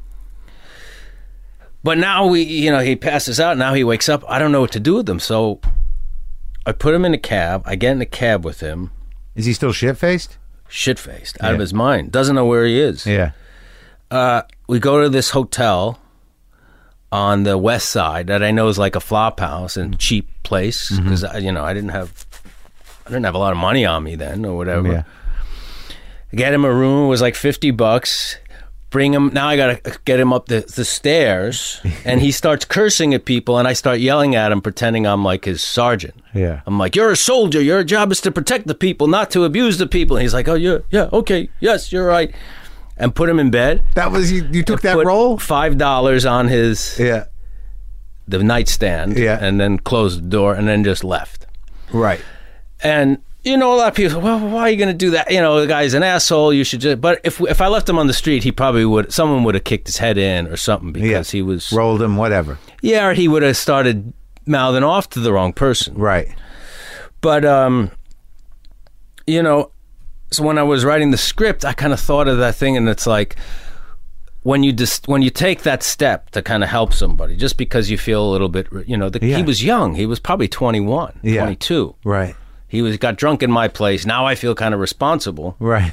but now we, you know, he passes out. Now he wakes up. I don't know what to do with him. So I put him in a cab. I get in a cab with him. Is he still shit-faced? Shit-faced, out Yeah. of his mind. Doesn't know where he is. Yeah. Uh, we go to this hotel on the west side that I know is like a flop house and cheap place because, mm-hmm. you know, I didn't have, I didn't have a lot of money on me then or whatever. Yeah. Get him a room. It was like fifty bucks. Bring him. Now I got to get him up the, the stairs and he starts cursing at people and I start yelling at him pretending I'm like his sergeant. Yeah. I'm like, you're a soldier. Your job is to protect the people, not to abuse the people. And he's like, oh, yeah, yeah, okay. Yes, you're right. And put him in bed. That was, you, you took that put role? five dollars on his, Yeah. the nightstand. Yeah. And then closed the door and then just left. Right. And, you know, a lot of people say, well, why are you going to do that? You know, the guy's an asshole. You should just, but if if I left him on the street, he probably would, someone would have kicked his head in or something because Yeah. he was, Rolled him, whatever. yeah, or he would have started mouthing off to the wrong person. Right. But, um, you know, so when I was writing the script, I kind of thought of that thing, and it's like when you just when you take that step to kind of help somebody, just because you feel a little bit, you know, the, Yeah. he was young, he was probably twenty-one, Yeah. twenty-two. Right. He was got drunk in my place. Now I feel kind of responsible. Right.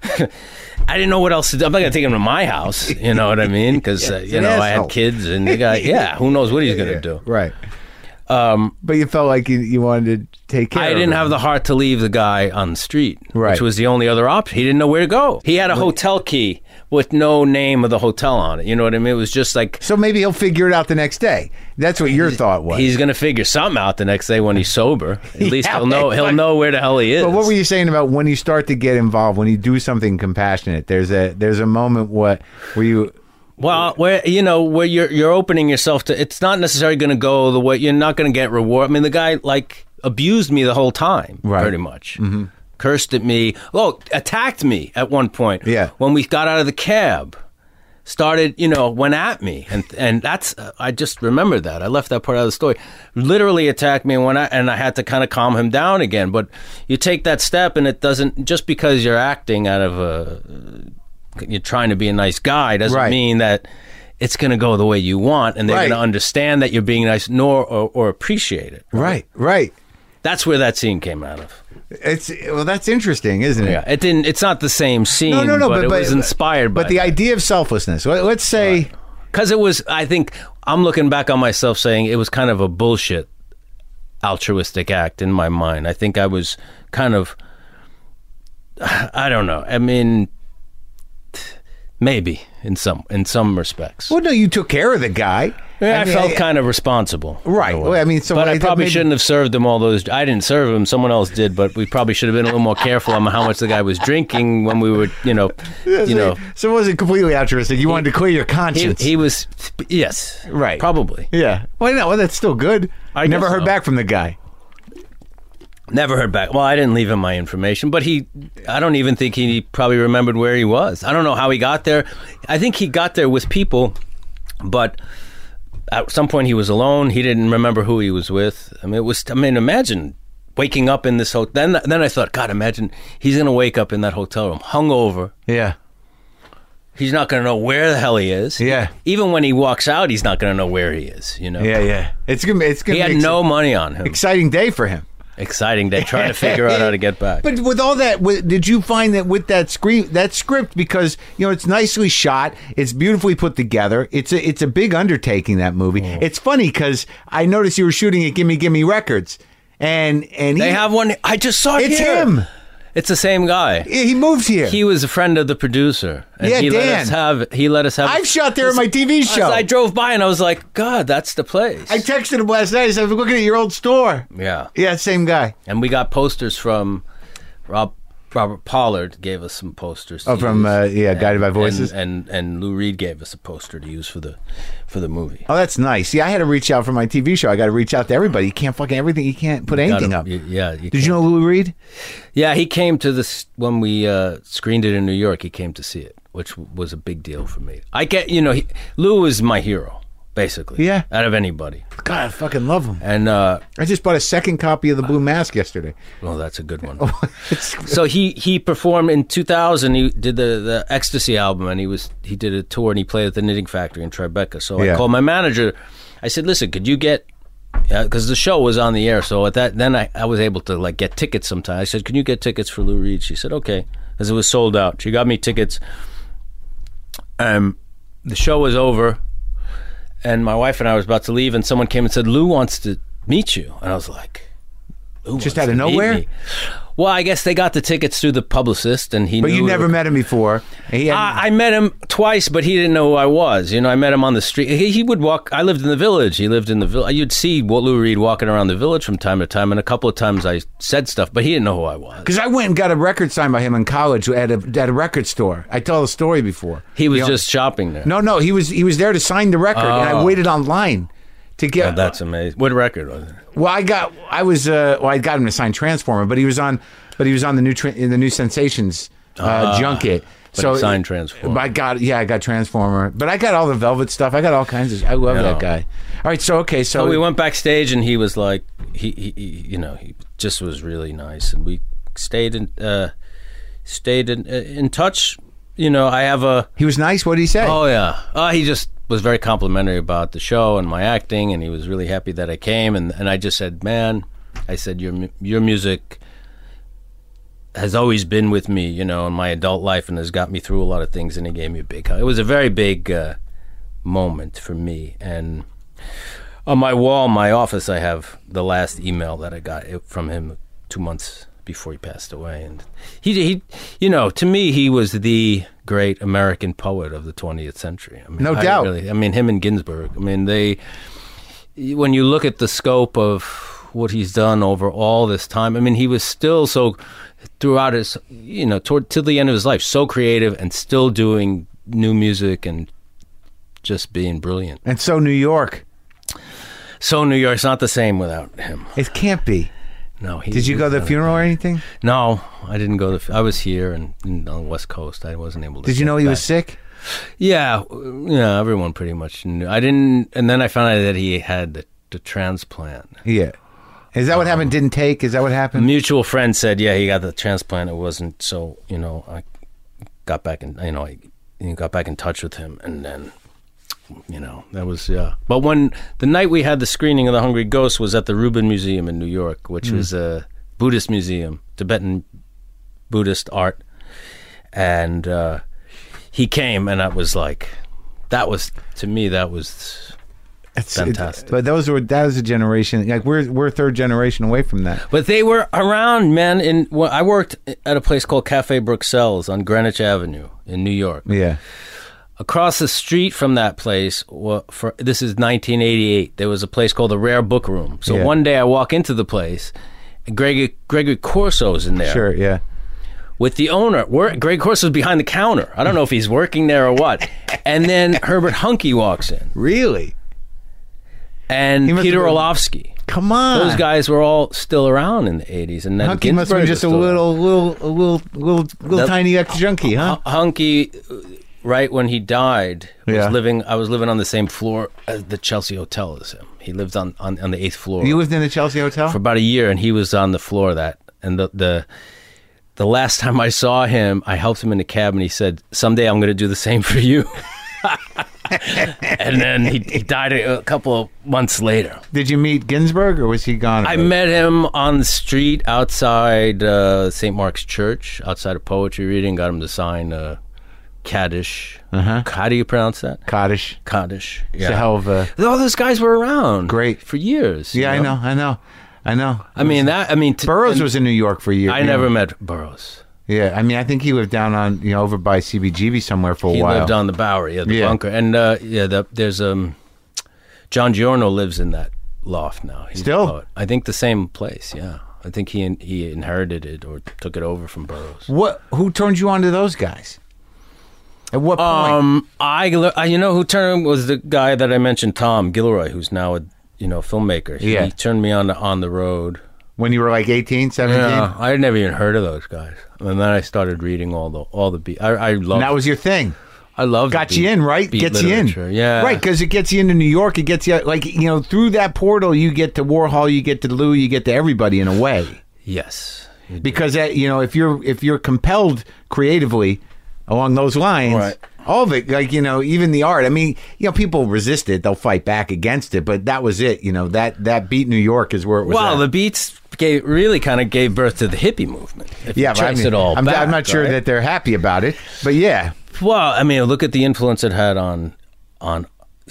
I didn't know what else to do. I'm not going to take him to my house. You know what I mean? Because Yeah, uh, he's you an know I asshole. had kids, and the guy, yeah, who knows what he's going to Yeah. do. Right. Um, But you felt like you, you wanted to take care I of didn't him. have the heart to leave the guy on the street, Right. which was the only other option. He didn't know where to go. He had a hotel key with no name of the hotel on it. You know what I mean? It was just like, So maybe he'll figure it out the next day. That's what your thought was. he's going to figure something out the next day when he's sober. At least Yeah, he'll know he'll but- know where the hell he is. But what were you saying about when you start to get involved, when you do something compassionate? There's a there's a moment what where you Well, where you know where you're you're opening yourself to, it's not necessarily going to go the way, you're not going to get reward. I mean, the guy like abused me the whole time, Right. pretty much. Mm-hmm. Cursed at me. Oh, attacked me at one point. Yeah. When we got out of the cab, started you know went at me, and and that's uh, I just remembered that I left that part out of the story. Literally attacked me when I and I had to kind of calm him down again. But you take that step, and it doesn't, just because you're acting out of a you're trying to be a nice guy doesn't Right. mean that it's going to go the way you want, and they're Right. going to understand that you're being nice, nor or, or appreciate it. right right. That's where that scene came out of. It's well, that's interesting, isn't it? Yeah, it didn't. It's not the same scene, No, no, no. but, But, it but was inspired by. But the idea of selflessness. Let- Let's say. Because it was, I think, I'm looking back on myself saying it was kind of a bullshit altruistic act in my mind. I think I was kind of, I don't know. I mean, maybe in some in some respects. Well, no, you took care of the guy. Yeah, I, mean, felt kind of responsible. Right. in a way. Well, I mean, so but I I thought probably maybe- shouldn't have served him all those. I didn't serve him. Someone else did. But we probably should have been a little more careful on how much the guy was drinking when we were, you know, you know. So it wasn't completely altruistic. You wanted to clear your He, conscience. he was, yes, Right. probably. Yeah. Well, no, well, that's still good. I I never guess heard so. back from the guy. Never heard back. Well, I didn't leave him my information, but he, I don't even think he probably remembered where he was. I don't know how he got there. I think he got there with people, but at some point he was alone. He didn't remember who he was with. I mean, it was, I mean, imagine waking up in this hotel. Then, then I thought, God, imagine he's going to wake up in that hotel room, hungover. Yeah. He's not going to know where the hell he is. Yeah. Even when he walks out, he's not going to know where he is, you know? Yeah, yeah. It's gonna. It's gonna. He had be ex- no money on him. exciting day for him. exciting day trying to figure out how to get back. But with all that, with, did you find that with that screen, that script, because you know it's nicely shot, it's beautifully put together. It's a it's a big undertaking, that movie. Mm. It's funny because I noticed you were shooting at Gimme Gimme Records, and and he, they have one. I just saw it. It's here. him. It's the same guy. He moved here. He was a friend of the producer. And yeah, he Dan. Let us have, he let us have. I've shot there at my T V show. I drove by and I was like, God, that's the place. I texted him last night. I said, I'm looking at your old store. Yeah. Yeah, same guy. And we got posters from Rob Robert Pollard gave us some posters. Oh, from uh, yeah, and, Guided by Voices, and, and and Lou Reed gave us a poster to use for the for the movie. Oh, that's nice. Yeah, I had to reach out for my T V show. I got to reach out to everybody. You can't fucking everything. You can't put You anything gotta, up. You, yeah. You Did can't. you know Lou Reed? Yeah, he came to this when we uh, screened it in New York. He came to see it, which was a big deal for me. I get, you know, he, Lou is my hero. Basically, yeah, out of anybody. God, I fucking love him. And uh, I just bought a second copy of the Blue Mask yesterday. Oh, that's a good one. So he, he performed in two thousand. He did the, the Ecstasy album, and he was he did a tour, and he played at the Knitting Factory in Tribeca. So yeah. I called my manager. I said, "Listen, could you get?" Because the show was on the air, so at that then I, I was able to like get tickets. Sometimes I said, "Can you get tickets for Lou Reed?" She said, "Okay," because it was sold out. She got me tickets. Um, the show was over. And my wife and I was about to leave, and someone came and said, Lou wants to meet you. And I was like, Lou just out of nowhere? Well, I guess they got the tickets through the publicist, and he But knew you never met him before. He had... I, I met him twice, but he didn't know who I was. You know, I met him on the street. He, he would walk. I lived in the village. He lived in the village. You'd see Lou Reed walking around the village from time to time, and a couple of times I said stuff, but he didn't know who I was. Because I went and got a record signed by him in college at a, at a record store. I told the story before. He was you know, just shopping there. No, no, he was he was there to sign the record, Oh. and I waited online to get. Oh, that's amazing. What record was it? Well, I got I was uh, well, I got him to sign Transformer, but he was on, but he was on the new tra- in the new Sensations uh, Ah, junket. but So he signed Transformer. I got yeah, I got Transformer, but I got all the Velvet stuff. I got all kinds of. I love Yeah. that guy. All right, so okay, so, So we went backstage, and he was like, he, he, he you know, he just was really nice, and we stayed in, uh, stayed in, uh, in touch. You know, I have a. he was nice. What did he say? Oh yeah, uh, he just was very complimentary about the show and my acting, and he was really happy that I came. And, and I just said, man, I said your mu- your music has always been with me, you know, in my adult life, and has got me through a lot of things. And he gave me a big hug. It was a very big uh, moment for me. And on my wall, in my office, I have the last email that I got from him two months before he passed away. And he, he, you know, to me, he was the great American poet of the twentieth century. I mean, No I doubt. Really, I mean, him and Ginsberg. I mean, they. When you look at the scope of what he's done over all this time, I mean, he was still so throughout his, you know, toward till the end of his life, so creative and still doing new music and just being brilliant. And so New York. So New York's not the same without him. It can't be. No, he Did you go to the funeral or anything? No, I didn't go. To, I was here and, and on the West Coast. I wasn't able to. Did you get know he back. was sick? Yeah, yeah. Everyone pretty much knew. I didn't, and then I found out that he had the, the transplant. Yeah. Is that what happened? Didn't take? Is that what A happened? mutual friend said, "Yeah, he got the transplant. It wasn't so." You know, I got back in. You know, I got back in touch with him, and then, you know, that was yeah. But when the night we had the screening of The Hungry Ghost was at the Rubin Museum in New York, which mm. was a Buddhist museum, Tibetan Buddhist art, and uh, he came, and I was like, that was to me that was It's, fantastic. It, but those were that was a generation. Like we're we're third generation away from that. But they were around, man. In well, I worked at a place called Cafe Bruxelles on Greenwich Avenue in New York. Yeah. Across the street from that place, well, for this is nineteen eighty-eight. There was a place called the Rare Book Room. So Yeah. one day I walk into the place, and Gregory Gregory Corso's in there. Sure. Yeah. With the owner. We're, Greg Corso's behind the counter. I don't know if he's working there or what. And then Herbert Huncke walks in. Really? And He must Peter have been- Orlovsky. Come on. Those guys were all still around in the eighties. And then Hunky must have Ginsberg been just a was still little, little, a little, little, little The- tiny ex-junkie, huh? Huncke, right when he died, was Yeah. living. I was living on the same floor as the Chelsea Hotel as him. He lived on, on, on the eighth floor You lived in the Chelsea Hotel? for about a year, and he was on the floor of that. And the the the last time I saw him, I helped him in a cab, and he said, "Someday I'm going to do the same for you." And then he, he died a, a couple of months later. Did you meet Ginsberg, or was he gone? I met him on the street outside uh, Saint Mark's Church, outside a poetry reading. Got him to sign uh, Kaddish. Uh-huh. How do you pronounce that? Kaddish. Kaddish. It's Yeah. a hell of a... All those guys were around. Great. For years. Yeah, you I know, I know, I know. I mean, that, I mean... T- Burroughs and was in New York for a year. I you never know. met Burroughs. Yeah, I mean, I think he lived down on, you know, over by C B G B somewhere for a He while. lived on the Bowery, yeah, the Yeah. bunker. And, uh, yeah, the, there's... um, John Giorno lives in that loft now. He's a Still? poet. I think the same place, yeah. I think he he inherited it or took it over from Burroughs. What? Who turned you on to those guys? At what point? Um, I, I you know who turned was the guy that I mentioned, Tom Gilroy, who's now a you know filmmaker. He, Yeah. he turned me on to On the Road. When you were like eighteen, seventeen? Yeah, I had never even heard of those guys, and then I started reading all the all the beat. I I love And that was your thing. I love Got you in, right? Gets you in. Yeah, Right, because it gets you into New York. It gets you, like, you know, through that portal, you get to Warhol, you get to Lou, you get to everybody in a way. Yes, Because, that, you know, if you're if you're compelled creatively along those lines, Right. all of it, like, you know, even the art. I mean, you know, people resist it. They'll fight back against it. But that was it. You know, that, that beat New York is where it was Well, at. the Beats gave, really kind of gave birth to the hippie movement. If yeah, you but I trace mean, it all I'm, back, I'm not sure right? that they're happy about it. But yeah. Well, I mean, look at the influence it had on, on,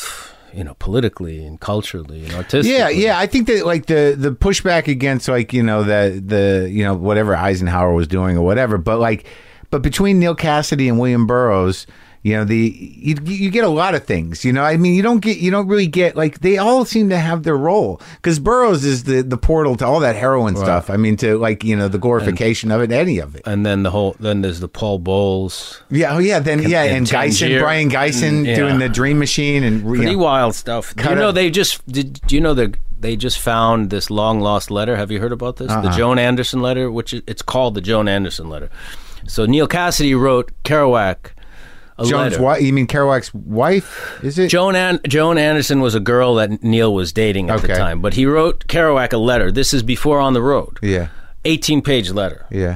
you know, politically and culturally and artistically. Yeah, yeah. I think that like the the pushback against like you know the the you know whatever Eisenhower was doing or whatever, but like but between Neil Cassidy and William Burroughs, you know the you you get a lot of things. You know, I mean, you don't get you don't really get like they all seem to have their role because Burroughs is the the portal to all that heroin stuff. I mean, to like you know the glorification of it, any of it. And then the whole, then there's the Paul Bowles. Yeah, oh yeah, then yeah, and and Geisen, Tangier. Brian Geisen Yeah. doing the Dream Machine and you Pretty know, wild stuff. Do you Kinda- know they just did? Do you know that they just found this long lost letter? Have you heard about this? Uh-uh. The Joan Anderson letter, which is, it's called the Joan Anderson letter. So Neil Cassidy wrote Kerouac a Joan's letter. wife. You mean Kerouac's wife? Is it? Joan An- Joan Anderson was a girl that Neil was dating at the Okay. time, but he wrote Kerouac a letter. This is before On the Road. Yeah, eighteen page letter. yeah.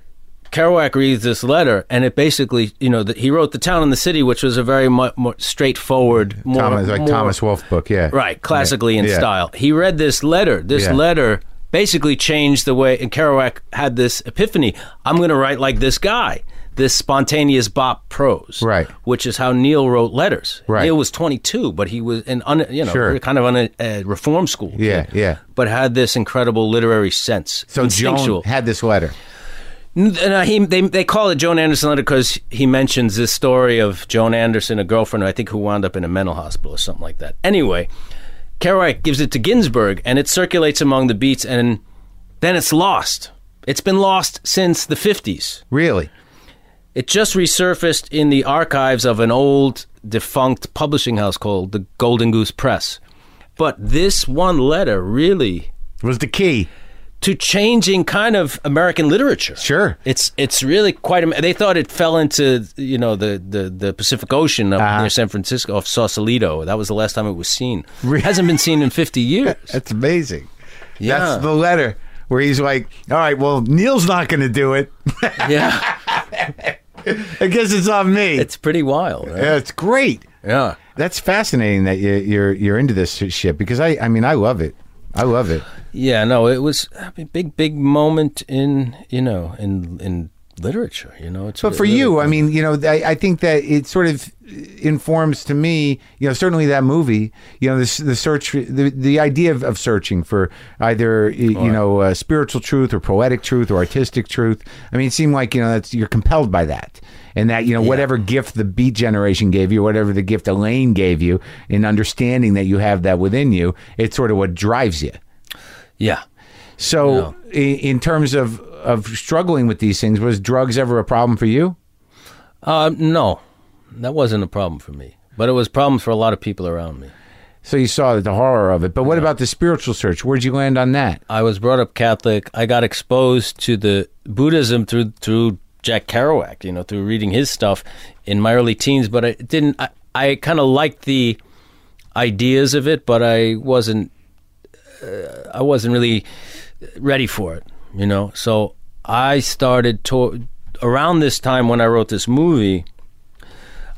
Kerouac reads this letter, and it basically, you know, the, he wrote The Town and the City, which was a very mu- more straightforward, more, Thomas, like more- Thomas Wolfe book. Yeah, right, classically in Yeah. style. He read this letter. This Yeah. letter basically changed the way, and Kerouac had this epiphany. I'm going to write like this guy, this spontaneous bop prose, Right. which is how Neil wrote letters. Right. Neil was twenty-two, but he was in, un, you know, Sure. kind of on a, a reform school. Yeah, kid, yeah. But had this incredible literary sense. So instinctual. Joan had this letter. N- uh, he, they, they call it Joan Anderson letter because he mentions this story of Joan Anderson, a girlfriend, I think, who wound up in a mental hospital or something like that. Anyway, Kerouac gives it to Ginsberg, and it circulates among the Beats, and then it's lost. It's been lost since the fifties. Really? It just resurfaced in the archives of an old, defunct publishing house called the Golden Goose Press. But this one letter really... Was the key. to changing kind of American literature. Sure. It's it's really quite. am- They thought it fell into you know the the, the Pacific Ocean up Uh-huh. near San Francisco off Sausalito. That was the last time it was seen. Really? Hasn't been seen in fifty years. That's amazing. Yeah. That's the letter where he's like, all right, well, Neil's not going to do it. Yeah, I guess it's on me. it's pretty wild. Right? yeah, it's great. Yeah. That's fascinating that you, you're you're into this shit because I I mean I love it. I love it. Yeah, no, it was a big, big moment in you know in in literature. You know, it's But for really- you, I mean, you know, I, I think that it sort of informs to me, you know, certainly that movie, you know, this, the search, the, the idea of, of searching for either, you Right. know, uh, spiritual truth or poetic truth or artistic truth. I mean, it seemed like, you know, that's, you're compelled by that. And that, you know, Yeah. whatever gift the Beat Generation gave you, whatever the gift Elaine gave you, in understanding that you have that within you, it's sort of what drives you. Yeah. So, in, in terms of, of struggling with these things, was drugs ever a problem for you? Uh, no, that wasn't a problem for me, but it was a problem for a lot of people around me. So you saw the horror of it. But what about the spiritual search? Where'd you land on that? I was brought up Catholic. I got exposed to the Buddhism through through Jack Kerouac, you know, through reading his stuff in my early teens. But I didn't. I, I kind of liked the ideas of it, but I wasn't. Uh, I wasn't really ready for it, you know. So I started to around this time when I wrote this movie.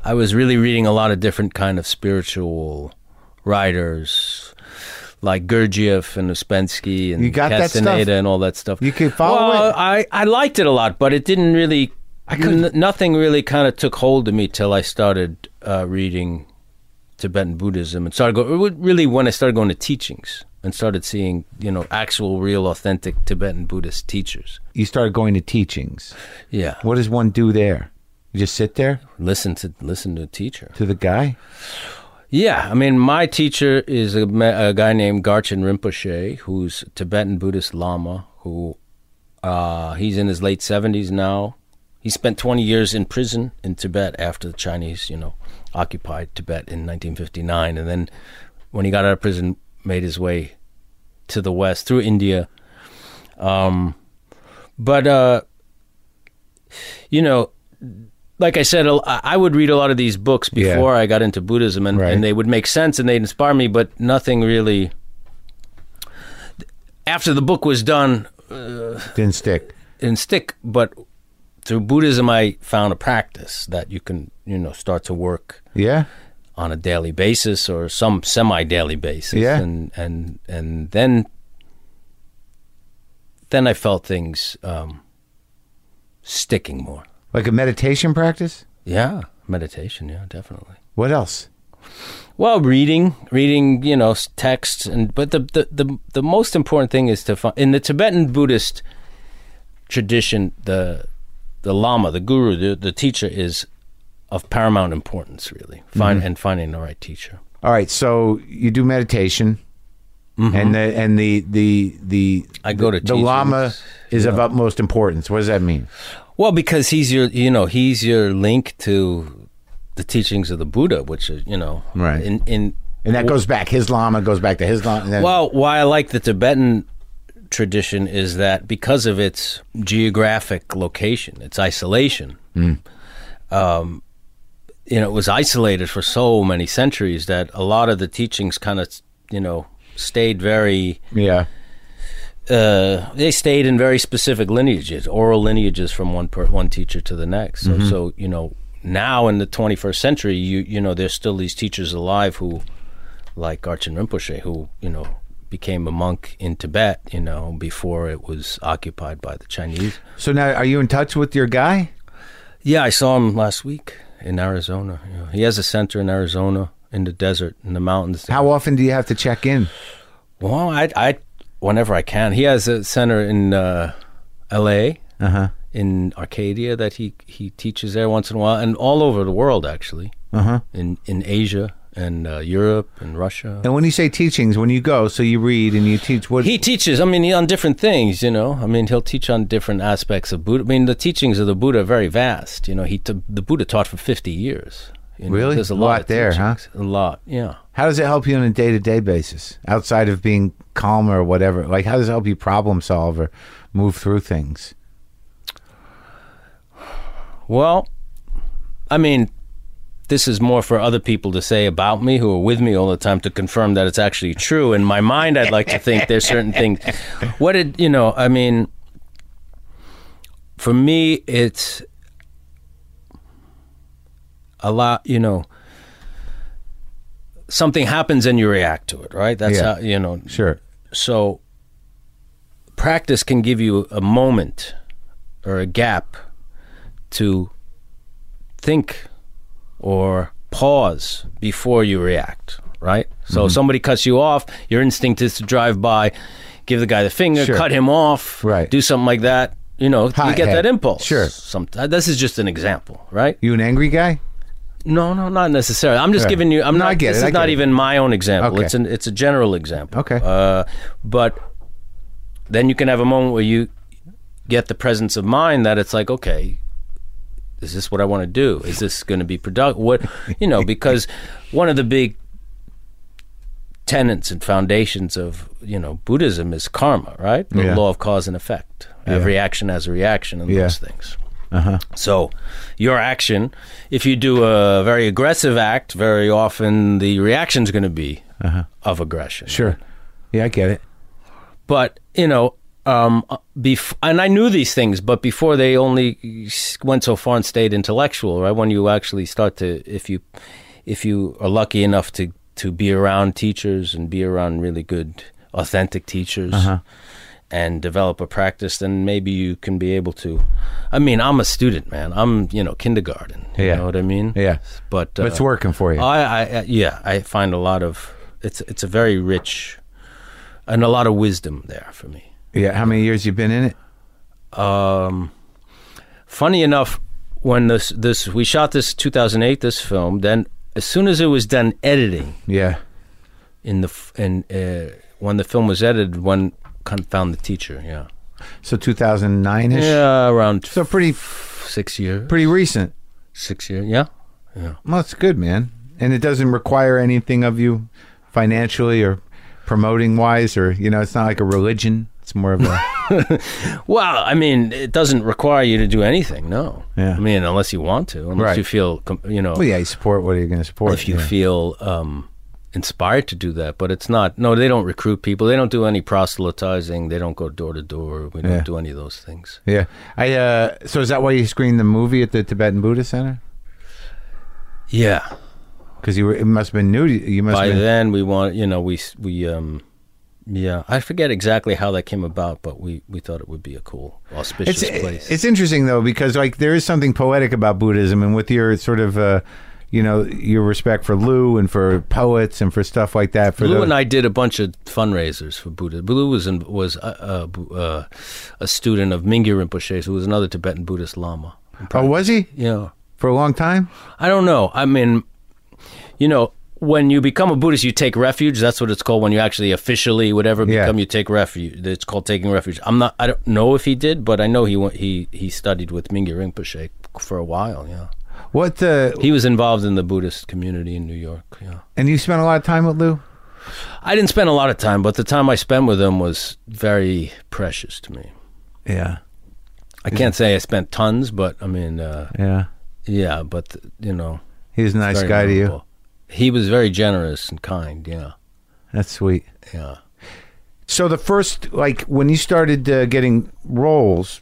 I was really reading a lot of different kind of spiritual writers, like Gurdjieff and Uspensky and You got that stuff? Castaneda and all that stuff. You could follow well, it? I, I liked it a lot, but it didn't really, I couldn't- n- nothing really kind of took hold of me till I started uh, reading Tibetan Buddhism and started go, really when I started going to teachings and started seeing, you know, actual, real, authentic Tibetan Buddhist teachers. You started going to teachings. Yeah. What does one do there? You just sit there Listen to listen to a teacher. to the guy? Yeah, I mean, my teacher is a, ma- a guy named Garchen Rinpoche, who's a Tibetan Buddhist Lama, who uh, he's in his late seventies now. He spent twenty years in prison in Tibet after the Chinese, you know, occupied Tibet in nineteen fifty-nine. And then when he got out of prison, made his way to the West through India. Um, but, uh, you know, like I said, I would read a lot of these books before Yeah. I got into Buddhism, and, Right. and they would make sense and they'd inspire me, but nothing really. After the book was done, Didn't stick. didn't stick. But through Buddhism, I found a practice that you can, you know, start to work Yeah? on a daily basis or some semi-daily basis. Yeah. And and and then then I felt things um, sticking more. Like a meditation practice? Yeah, meditation. Yeah, definitely. What else? Well, reading, reading, you know, s- texts, and but the the the, the most important thing is to find in the Tibetan Buddhist tradition, the the Lama, the Guru, the, the teacher is of paramount importance, really. Find and finding the right teacher. All right, so you do meditation, and the and the the the I go to the Lama teachings, is of utmost importance. What does that mean? Well, because he's your, you know, he's your link to the teachings of the Buddha, which is, you know, Right. In in And that goes back. His Lama goes back to his Lama. And then, well, why I like the Tibetan tradition is that because of its geographic location, its isolation, um, you know, it was isolated for so many centuries that a lot of the teachings kind of, you know, stayed very, yeah, uh, they stayed in very specific lineages, oral lineages from one per, one teacher to the next. So, so, you know, now in the twenty-first century, you you know, there's still these teachers alive who, like Garchen Rinpoche, who, you know, became a monk in Tibet, you know, before it was occupied by the Chinese. So now, are you in touch with your guy? Yeah, I saw him last week in Arizona. You know, he has a center in Arizona, in the desert, in the mountains. How often do you have to check in? Well, I, I, whenever I can. He has a center in uh, L A, Uh huh. in Arcadia, that he, he teaches there once in a while, and all over the world, actually. Uh huh. In in Asia and uh, Europe and Russia. And when you say teachings, when you go, so you read and you teach what? He teaches, I mean, on different things, you know. I mean, he'll teach on different aspects of Buddha. I mean, the teachings of the Buddha are very vast. You know, he t- the Buddha taught for fifty years. You know, Really? There's a A lot, lot of there, huh? teachings. A lot, yeah. How does it help you on a day to day basis, outside of being calm or whatever? Like, how does it help you problem solve or move through things? Well, I mean, this is more for other people to say about me who are with me all the time to confirm that it's actually true. In my mind, I'd like to think there's certain things. What did, you know, I mean, for me, it's a lot, you know, something happens and you react to it, right? That's Yeah. how, you know. Sure. So practice can give you a moment or a gap to think or pause before you react, right? So somebody cuts you off, your instinct is to drive by, give the guy the finger, Sure. cut him off, Right. do something like that. You know, Hot you get head. that impulse. Sure. Some, this is just an example, right? You an angry guy? No, no, not necessarily. I'm just Yeah. giving you. I'm No, not. I get this it, I is not get it. even my own example. Okay. It's an. It's a general example. Okay. Uh, but then you can have a moment where you get the presence of mind that it's like, okay, is this what I want to do? Is this going to be productive? What, you know, because one of the big tenets and foundations of, you know, Buddhism is karma, right? The Yeah. law of cause and effect. Yeah. Every action has a reaction and Yeah. those things. Uh-huh. So your action, if you do a very aggressive act, very often the reaction is going to be of aggression. Sure. Yeah, I get it. But, you know, um, bef- and I knew these things, but before they only went so far and stayed intellectual, right? When you actually start to, if you, if you are lucky enough to, to be around teachers and be around really good, authentic teachers, uh-huh. and develop a practice, then maybe you can be able to. I mean, I'm a student, man. I'm, you know, kindergarten. You yeah. know what I mean? Yeah. But uh, it's working for you. I, I, yeah, I find a lot of it's it's a very rich and a lot of wisdom there for me. Yeah. How many years you been in it? Um, funny enough, when this this we shot this two thousand eight this film, then as soon as it was done editing, yeah, in the in uh, when the film was edited, one found the teacher, yeah. So two thousand nine ish. Yeah, around. So pretty, f- six years. Pretty recent. Six years, yeah, yeah. Well, that's good, man. And it doesn't require anything of you, financially or promoting wise, or you know, it's not like a religion. It's more of a. Well, I mean, it doesn't require you to do anything. No. Yeah. I mean, unless you want to, unless right. you feel, you know. Well, yeah, you support. What are you going to support? If you yeah. feel um, inspired to do that, but it's not. No, they don't recruit people. They don't do any proselytizing. They don't go door to door. We don't yeah. do any of those things. Yeah. I. Uh, so is that why you screened the movie at the Tibetan Buddhist Center? Yeah. Because you were. It must have been new to you. You must. By have been, then, we want. You know, we we. Um, Yeah, I forget exactly how that came about, but we, we thought it would be a cool, auspicious it's, place. It's interesting though, because like there is something poetic about Buddhism, and with your sort of, uh, you know, your respect for Lou and for poets and for stuff like that. For Lou the, and I did a bunch of fundraisers for Buddha. Lou was in, was uh, uh, a student of Mingyur Rinpoche, who was another Tibetan Buddhist Lama. Oh, was he? Yeah, for a long time. I don't know. I mean, you know. When you become a Buddhist, you take refuge. That's what it's called. When you actually officially, whatever, become, yeah. you take refuge. It's called taking refuge. I'm not. I don't know if he did, but I know he went, he he studied with Mingyur Rinpoche for a while. Yeah. What? Uh, he was involved in the Buddhist community in New York. Yeah. And you spent a lot of time with Lou? I didn't spend a lot of time, but the time I spent with him was very precious to me. Yeah. I can't say I spent tons, but I mean. Uh, yeah. Yeah, but you know. He was a nice guy to you. He was very generous and kind, yeah. That's sweet. Yeah. So the first, like, when you started uh, getting roles,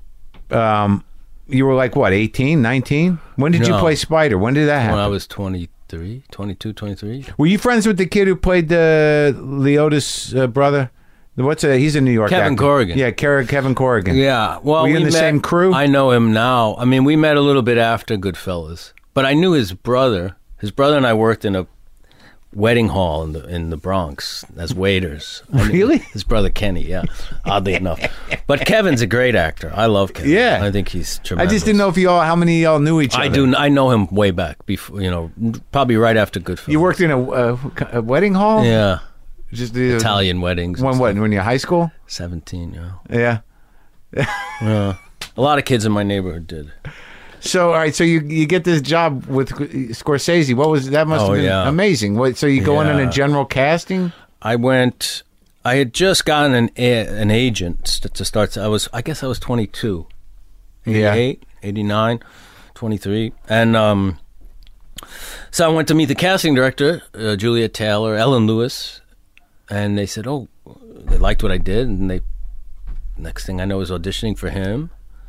um, you were like, what, eighteen, nineteen? When did no. you play Spider? When did that happen? When I was twenty-three, twenty-two, twenty-three. Were you friends with the kid who played the Leotis uh, brother? What's a, he's a New York Kevin actor. Corrigan. Yeah, Kevin Corrigan. Yeah. Well, were you we in the met, same crew? I know him now. I mean, we met a little bit after Goodfellas, but I knew his brother. His brother and I worked in a wedding hall in the in the Bronx as waiters. Really? His brother Kenny, yeah. Oddly enough. But Kevin's a great actor. I love Kevin. Yeah. I think he's tremendous. I just didn't know if you all, how many of y'all knew each other. I do. I know him way back before, you know, probably right after Goodfellas. You worked in a, a, a wedding hall? Yeah. Just uh, Italian weddings. When what? When you're high school? seventeen, yeah. Yeah. Yeah. A lot of kids in my neighborhood did. So, all right, so you you get this job with Scorsese. What was that? Must oh, have been yeah. amazing. What, so you go yeah. in on a general casting? I went. I had just gotten an an agent to start. I was. I guess I was twenty-two, eighty-eight, yeah. eighty-nine, twenty-three, and um. So I went to meet the casting director, uh, Juliet Taylor, Ellen Lewis, and they said, "Oh, they liked what I did," and they. Next thing I know, I was auditioning for him.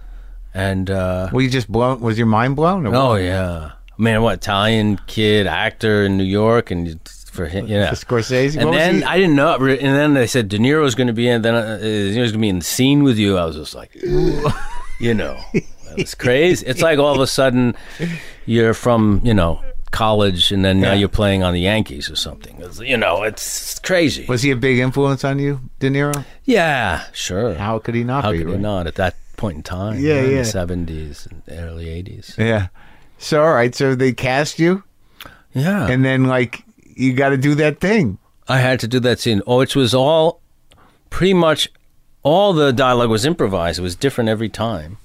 And uh, were you just blown? Was your mind blown? Or oh what? yeah, man! What Italian kid actor in New York, and for him, you know, for Scorsese. And what then was he? I didn't know. And then they said De Niro's going to be in. Then uh, De Niro's going to be in the scene with you. I was just like, you know, that was crazy. It's like all of a sudden you're from you know college, and then now yeah. you're playing on the Yankees or something. It's, you know, it's crazy. Was he a big influence on you, De Niro? Yeah, sure. How could he not? How be, could right? he not at that point in time? Yeah, you know, yeah. In the seventies and early eighties. Yeah. So all right, so they cast you. Yeah. And then like you got to do that thing. I had to do that scene. Oh, which was all pretty much all the dialogue was improvised. It was different every time.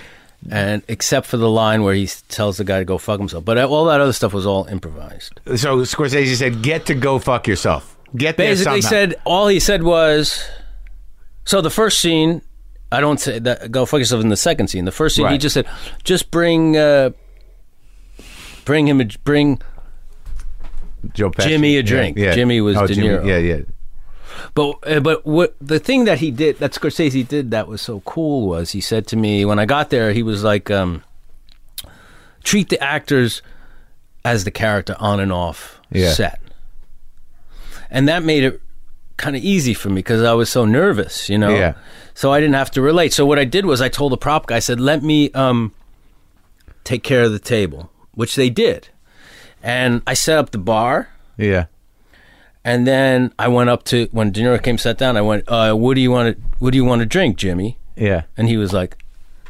And except for the line where he tells the guy to go fuck himself. But all that other stuff was all improvised. So Scorsese said, "Get to go fuck yourself." Get there Basically somehow. said, all he said was, so the first scene, I don't say that, go fuck yourself in the second scene. The first scene, right. he just said, just bring, uh, bring him, a, bring Joe Pesci. Jimmy a drink. Yeah, yeah. Jimmy was oh, De Jimmy, Niro. yeah, yeah. But uh, but what the thing that he did, that Scorsese did, that was so cool was he said to me when I got there, he was like, um, treat the actors as the character on and off Yeah. set, and that made it kind of easy for me because I was so nervous, you know. Yeah. So I didn't have to relate. So what I did was I told the prop guy, I said, let me um, take care of the table, which they did, and I set up the bar. Yeah. And then I went up to when De Niro came, sat down. I went, uh, "What do you want to? What do you want to drink, Jimmy?" Yeah. And he was like,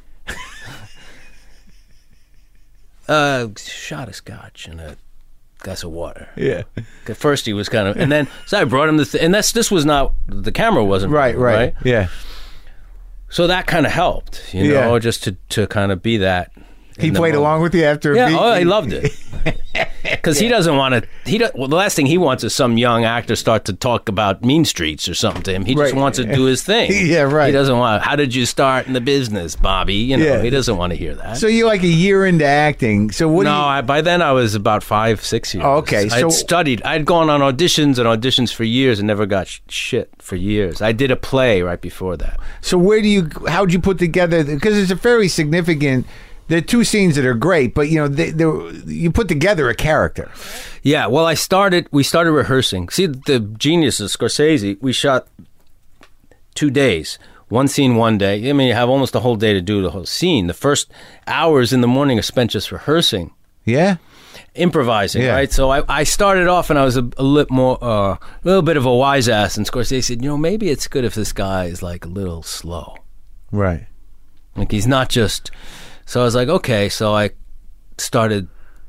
"Uh, shot of scotch and a glass of water." Yeah. At first, he was kind of, and then so I brought him the, th- and that's this was not the camera wasn't Right, right. right. Yeah. So that kind of helped, you Yeah. know, just to to kind of be that. He in the played moment. along with you after a Yeah, beat? oh, he loved it. Because he doesn't want to. He do, well, the last thing he wants is some young actor start to talk about Mean Streets or something to him. He just Right. wants to do his thing. Yeah, right. He doesn't want. How did you start in the business, Bobby? You know, Yeah. he doesn't want to hear that. So you're like a year into acting. So what no, do you... I, by then I was about five, six years. Oh, okay, so- I'd studied. I'd gone on auditions and auditions for years and never got sh- shit for years. I did a play right before that. So where do you... How'd you put together... Because it's a very significant... There are two scenes that are great, but, you know, they, they, you put together a character. Yeah, well, I started. We started rehearsing. See, the genius of Scorsese. We shot two days, one scene one day. I mean, you have almost a whole day to do the whole scene. The first hours in the morning are spent just rehearsing, Yeah? improvising. Yeah. Right. So I, I started off, and I was a, a little more, uh, a little bit of a wise ass. And Scorsese said, you know, maybe it's good if this guy is like a little slow. Right. Like he's not just. So I was like, okay. So I started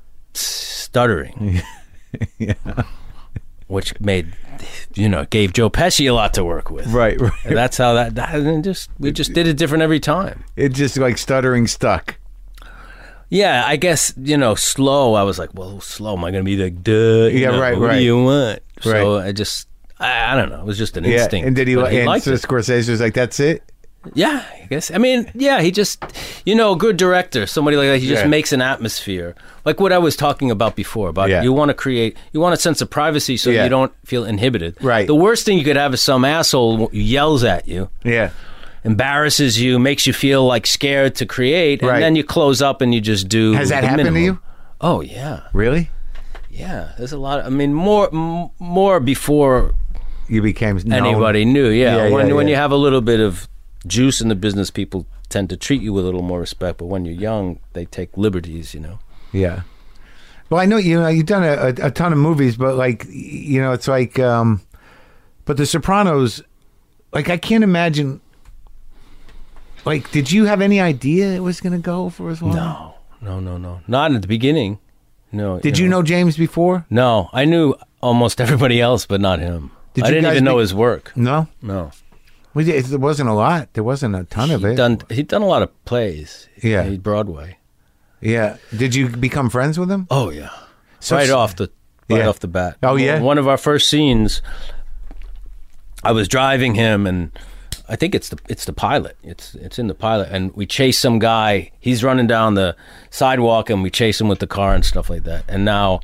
stuttering. Yeah. Which made, you know, gave Joe Pesci a lot to work with. Right, right. And that's how that, that and just we just did it different every time. It just like stuttering stuck. Yeah, I guess, you know, slow. I was like, well, slow. Am I going to be like, duh? you Yeah, know, right, what right. do you want? So Right. I just, I, I don't know. It was just an Yeah. instinct. And did he, But and liked so it. Scorsese was like, that's it? Yeah, I guess. I mean, yeah, he just, you know, a good director, somebody like that, he just Yeah. makes an atmosphere. Like what I was talking about before, about Yeah. you want to create, you want a sense of privacy so Yeah. you don't feel inhibited. Right. The worst thing you could have is some asshole who yells at you, Yeah. embarrasses you, makes you feel like scared to create, and Right. then you close up and you just do. Has that the happened to minimum. you? Oh, yeah. Really? Yeah. There's a lot. Of, I mean, more m- more before You became known. anybody knew. Yeah. Yeah, when yeah, when yeah. you have a little bit of juice in the business, people tend to treat you with a little more respect. But when you're young, they take liberties, you know. Yeah. Well, I know you know you've done a, a, a ton of movies, but like you know, it's like, um, but The Sopranos, like I can't imagine. Like, did you have any idea it was going to go for as long? No, no, no, no. Not at the beginning. No. Did you know James before? No, I knew almost everybody else, but not him. Did I you didn't guys even know be- his work. No. No. We did, there wasn't a lot. There wasn't a ton of He'd it. done he'd done a lot of plays. Yeah. He Broadway. Yeah. Did you become friends with him? Oh yeah. So- right off the right Yeah. off the bat. Oh, yeah? One of our first scenes, I was driving him, and I think it's the it's the pilot. It's it's in the pilot, and we chase some guy. He's running down the sidewalk, and we chase him with the car and stuff like that. And now,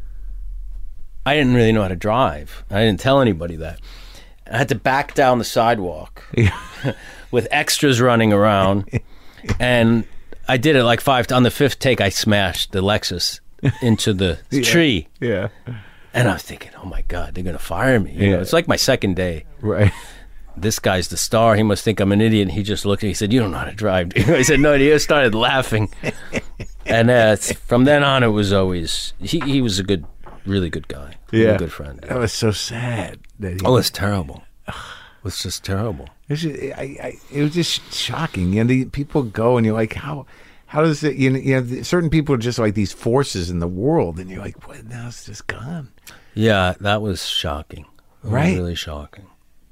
I didn't really know how to drive. I didn't tell anybody that. I had to back down the sidewalk with extras running around, and I did it like five. On the fifth take, I smashed the Lexus into the tree, Yeah. and I was thinking, "Oh my God, they're gonna fire me!" You know, Yeah. it's like my second day. Right. This guy's the star. He must think I'm an idiot. And he just looked at me. He said, "You don't know how to drive." do you?" I said, "No." And he started laughing, and uh, it's- from then on, it was always he. He was a good, really good guy. Really Yeah. good friend. That was so sad. That he, Oh, it's terrible. It was just terrible. It's just, I, I, it was just shocking. You know, the people go and you're like, how, how does it? You know, you know, certain people are just like these forces in the world, and you're like, what? Now it's just gone. Yeah, that was shocking. It was Right? really shocking.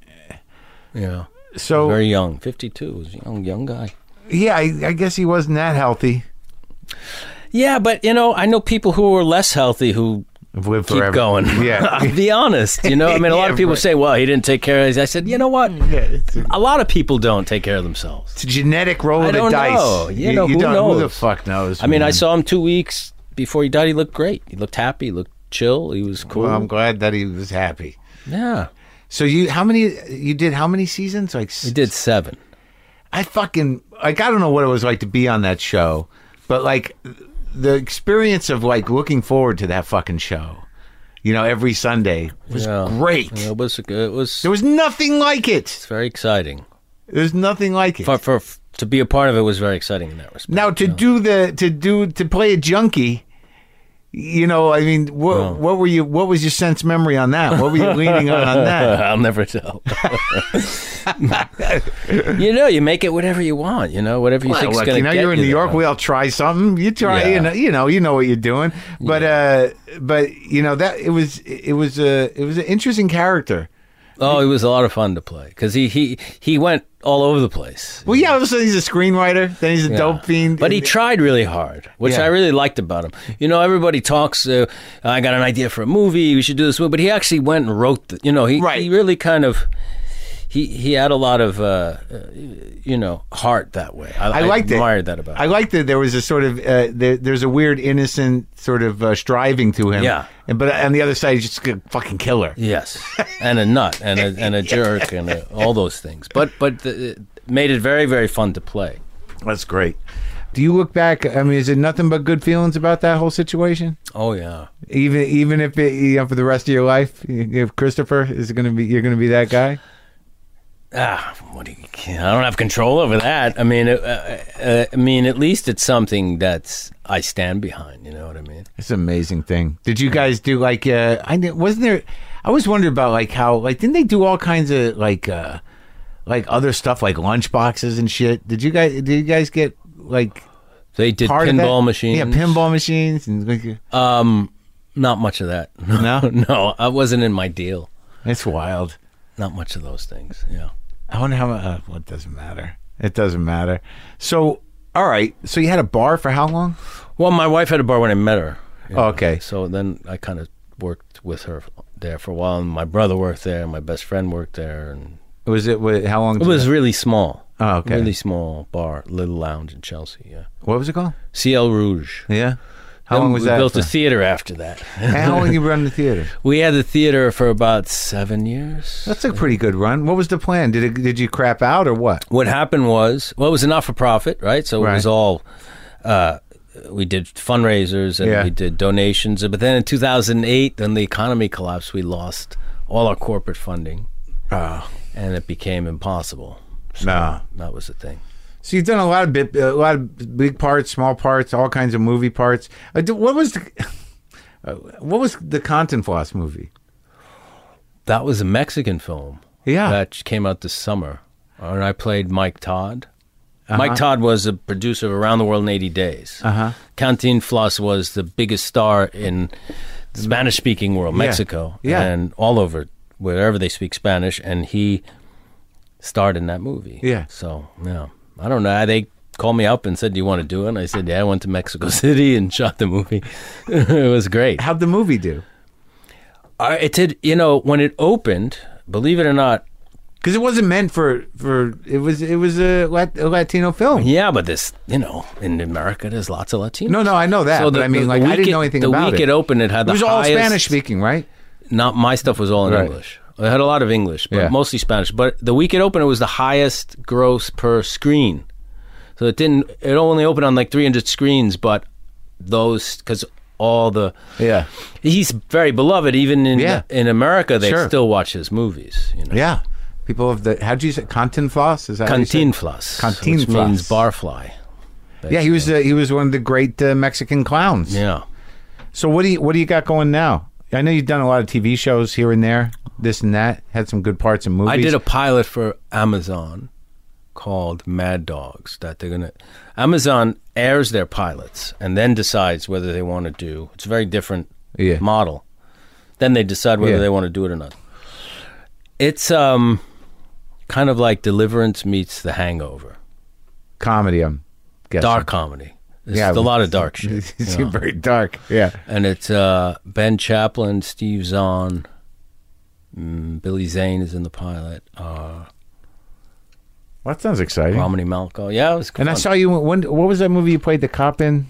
Yeah. So Very young. fifty-two. Was a young, young guy. yeah, I, I guess he wasn't that healthy. Yeah, but, you know, I know people who were less healthy who I've lived keep forever. going. Yeah. I'll be honest. You know, I mean, a lot Yeah, of people right. say, well, he didn't take care of his. I said, you know what? Yeah, it's, a, A lot of people don't take care of themselves. it's a genetic roll I of the don't dice. know. You know, who don't, Who the knows? fuck knows? I mean, I man? saw him two weeks before he died. He looked great. He looked happy. He looked chill. He was cool. Well, I'm glad that he was happy. Yeah. So you, how many, you did how many seasons? Like, We did seven. I fucking, like, I don't know what it was like to be on that show, but like the experience of like looking forward to that fucking show, you know, every Sunday was Yeah. great. Yeah, It was, it was, There was nothing like it. it's very exciting. There's nothing like it. For, for, to be a part of it was very exciting in that respect. Now to do the, to do, to play a junkie, you know, I mean, what, No. what were you, what was your sense memory on that? What were you leaning on on that? I'll never tell. You know, you make it whatever you want. You know, whatever you Well, think's look, going you to know, get you're in you New there. York. We all try something. You try, Yeah. you know, you know, you know what you're doing. But, uh, but you know that it was, it was a, it was an interesting character. Oh, it was a lot of fun to play because he, he he went all over the place. Well, yeah, all of a sudden he's a screenwriter. Then he's a Yeah. dope fiend. But he tried really hard, which Yeah. I really liked about him. You know, everybody talks, uh, I got an idea for a movie, we should do this movie. But he actually went and wrote, the, you know, he, Right. he really kind of, he, he had a lot of, uh, uh, you know, heart that way. I, I liked it. admired that about I him. liked that there was a sort of uh, there, there's a weird innocent sort of uh, striving to him. Yeah. And, but on the other side, he's just a fucking killer. Yes, and a nut, and a, and a jerk, and a, all those things. But but the, it made it very, very fun to play. That's great. Do you look back? I mean, is it nothing but good feelings about that whole situation? Oh, yeah. Even even if it, you know, for the rest of your life, if Christopher is going to be, you're going to be that guy. Ah, what do you, I don't have control over that. I mean, uh, uh, I mean, at least it's something that's I stand behind. You know what I mean? It's an amazing thing. Did you guys do like? Uh, I kn- wasn't there. I always wondered about like how like didn't they do all kinds of like uh, like other stuff like lunch boxes and shit? Did you guys? Did you guys get like They did part of that? pinball machines. Yeah, pinball machines and like, Um, not much of that. No? no, I wasn't in my deal. it's wild. Not much of those things. Yeah. I wonder how. Uh, well, it doesn't matter. It doesn't matter. So, all right. So you had a bar for how long? Well, my wife had a bar when I met her. you Oh, know. okay. So then I kind of worked with her there for a while, and my brother worked there, and my best friend worked there, and Was it? What, how long? it did was you- really small. Oh, okay. Really small bar, little lounge in Chelsea. Yeah. What was it called? Ciel Rouge. Yeah. How Then long was we that? built for? a theater after that. And how long you run the theater? We had the theater for about seven years. That's a pretty good run. What was the plan? Did it? Did you crap out or what? What happened was, well, it was a not-for-profit, right? So it Right. was all, uh, we did fundraisers and Yeah. we did donations. But then in two thousand eight, then the economy collapsed. We lost all our corporate funding, Oh, and it became impossible. So no. that was the thing. So you've done a lot of bit, a lot of big parts, small parts, all kinds of movie parts. Uh, d- what was the, uh, what was the Cantinflas movie? That was a Mexican film. Yeah. That came out this summer. And I played Mike Todd. Uh-huh. Mike Todd was a producer of Around the World in eighty days. Uh-huh. Cantinflas was the biggest star in the Spanish-speaking world, Yeah. Mexico, Yeah. and all over, wherever they speak Spanish, and he starred in that movie. Yeah. So, yeah. I don't know. They called me up and said, do you want to do it? And I said, yeah, I went to Mexico City and shot the movie. It was great. How'd the movie do? Uh, it did, you know, when it opened, believe it or not, Because it wasn't meant for for it was it was a, Lat- a Latino film. yeah, but this, you know, in America, there's lots of Latinos. No, no, I know that, So but I mean, like, I week didn't it- know anything the about week it. it opened, it had It the was all highest, Spanish speaking, right? Not my stuff was all in Right. English. I had a lot of English, but Yeah. mostly Spanish. But the week it opened, it was the highest gross per screen. So it didn't. It only opened on like three hundred screens, but those because all the Yeah, he's very beloved. Even in Yeah. in America, they Sure. still watch his movies. You know, yeah. People of the how'd you say Cantinflas? Is that how you say it? Cantinflas, Cantinflas. which means barfly. Yeah, he was uh, he was one of the great uh, Mexican clowns. Yeah. So what do you what do you got going now? I know you've done a lot of T V shows here and there, this and that. Had some good parts in movies. I did a pilot for Amazon called Mad Dogs that they're gonna Amazon airs their pilots and then decides whether they want to do it's a very different Yeah. model. Then they decide whether Yeah. they want to do it or not. It's um kind of like Deliverance meets The Hangover. comedy. I'm guessing. Dark comedy. It's Yeah, a lot of dark shit. It's you know. very dark. Yeah. And it's uh, Ben Chaplin, Steve Zahn, mm, Billy Zane is in the pilot. Uh, Well, that sounds exciting. Romany Malco. Yeah, it was and I fun. saw you. When what was that movie you played the cop in?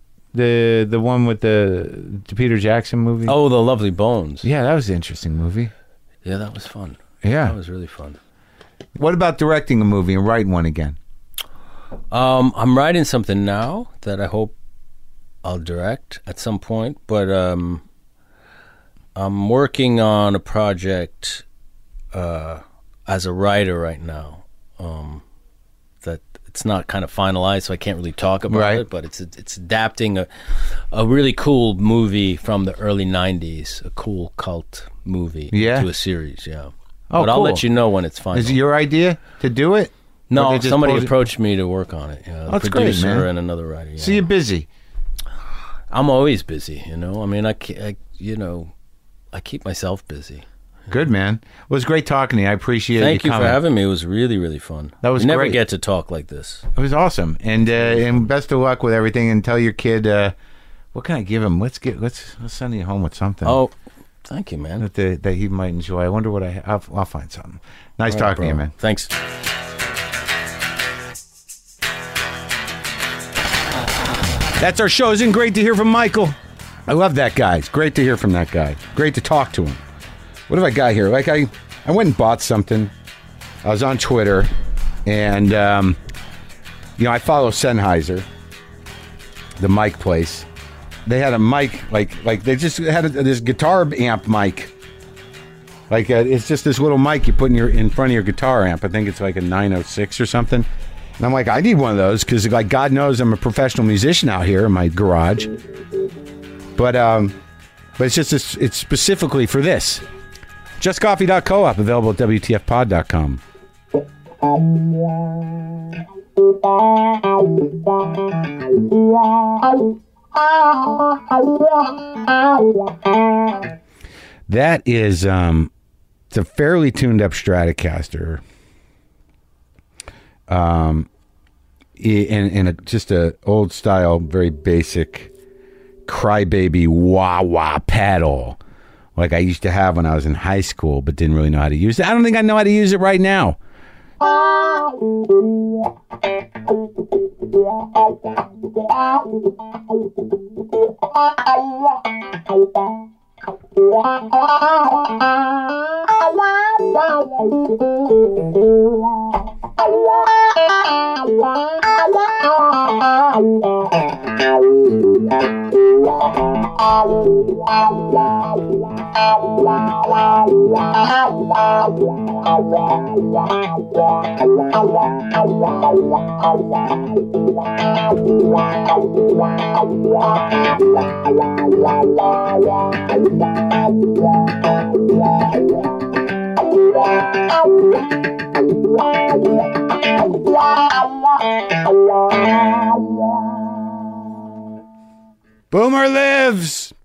The the one with the, the Peter Jackson movie. Oh, The Lovely Bones. yeah, that was an interesting movie. Yeah, that was fun. Yeah. That was really fun. What about directing a movie and writing one again? Um, I'm writing something now that I hope I'll direct at some point, but um, I'm working on a project uh, as a writer right now. Um, that it's not kind of finalized, so I can't really talk about Right. it. But it's it's adapting a a really cool movie from the early nineties, a cool cult movie Yeah. to a series. Yeah, Oh, but I'll cool. let you know when it's final. Is it your idea to do it? Or no, they just somebody pulled it- approached me to work on it. Yeah, the That's great, producer man. and another writer. Yeah. So you're busy. I'm always busy, you know. I mean, I, ke- I, you know, I keep myself busy. Good, man. It was great talking to you. I appreciate Thank you you for coming. having me. It was really, really fun. That was you never great. get to talk like this. It was awesome, and uh, and best of luck with everything. And tell your kid, uh, what can I give him? Let's get let's let's send you home with something. Oh, thank you, man. that the, that he might enjoy. I wonder what I I'll, I'll find something. Nice All right, talking to you, bro. man. Thanks. That's our show. Isn't it great to hear from Michael? I love that guy. It's great to hear from that guy. Great to talk to him. What have I got here? Like I, I went and bought something. I was on Twitter, and um, you know I follow Sennheiser, the mic place. They had a mic like like they just had a, this guitar amp mic. Like uh it's just this little mic you put in your in front of your guitar amp. I think it's like a nine oh six or something. And I'm like, I need one of those because, like, God knows I'm a professional musician out here in my garage. But um, but it's just it's, it's specifically for this. just coffee dot coop, available at W T F pod dot com. That is um, it's a fairly tuned up Stratocaster. Um, in in a, just a old style, very basic crybaby wah wah pedal, like I used to have when I was in high school, but didn't really know how to use it. I don't think I know how to use it right now. Boomer lives!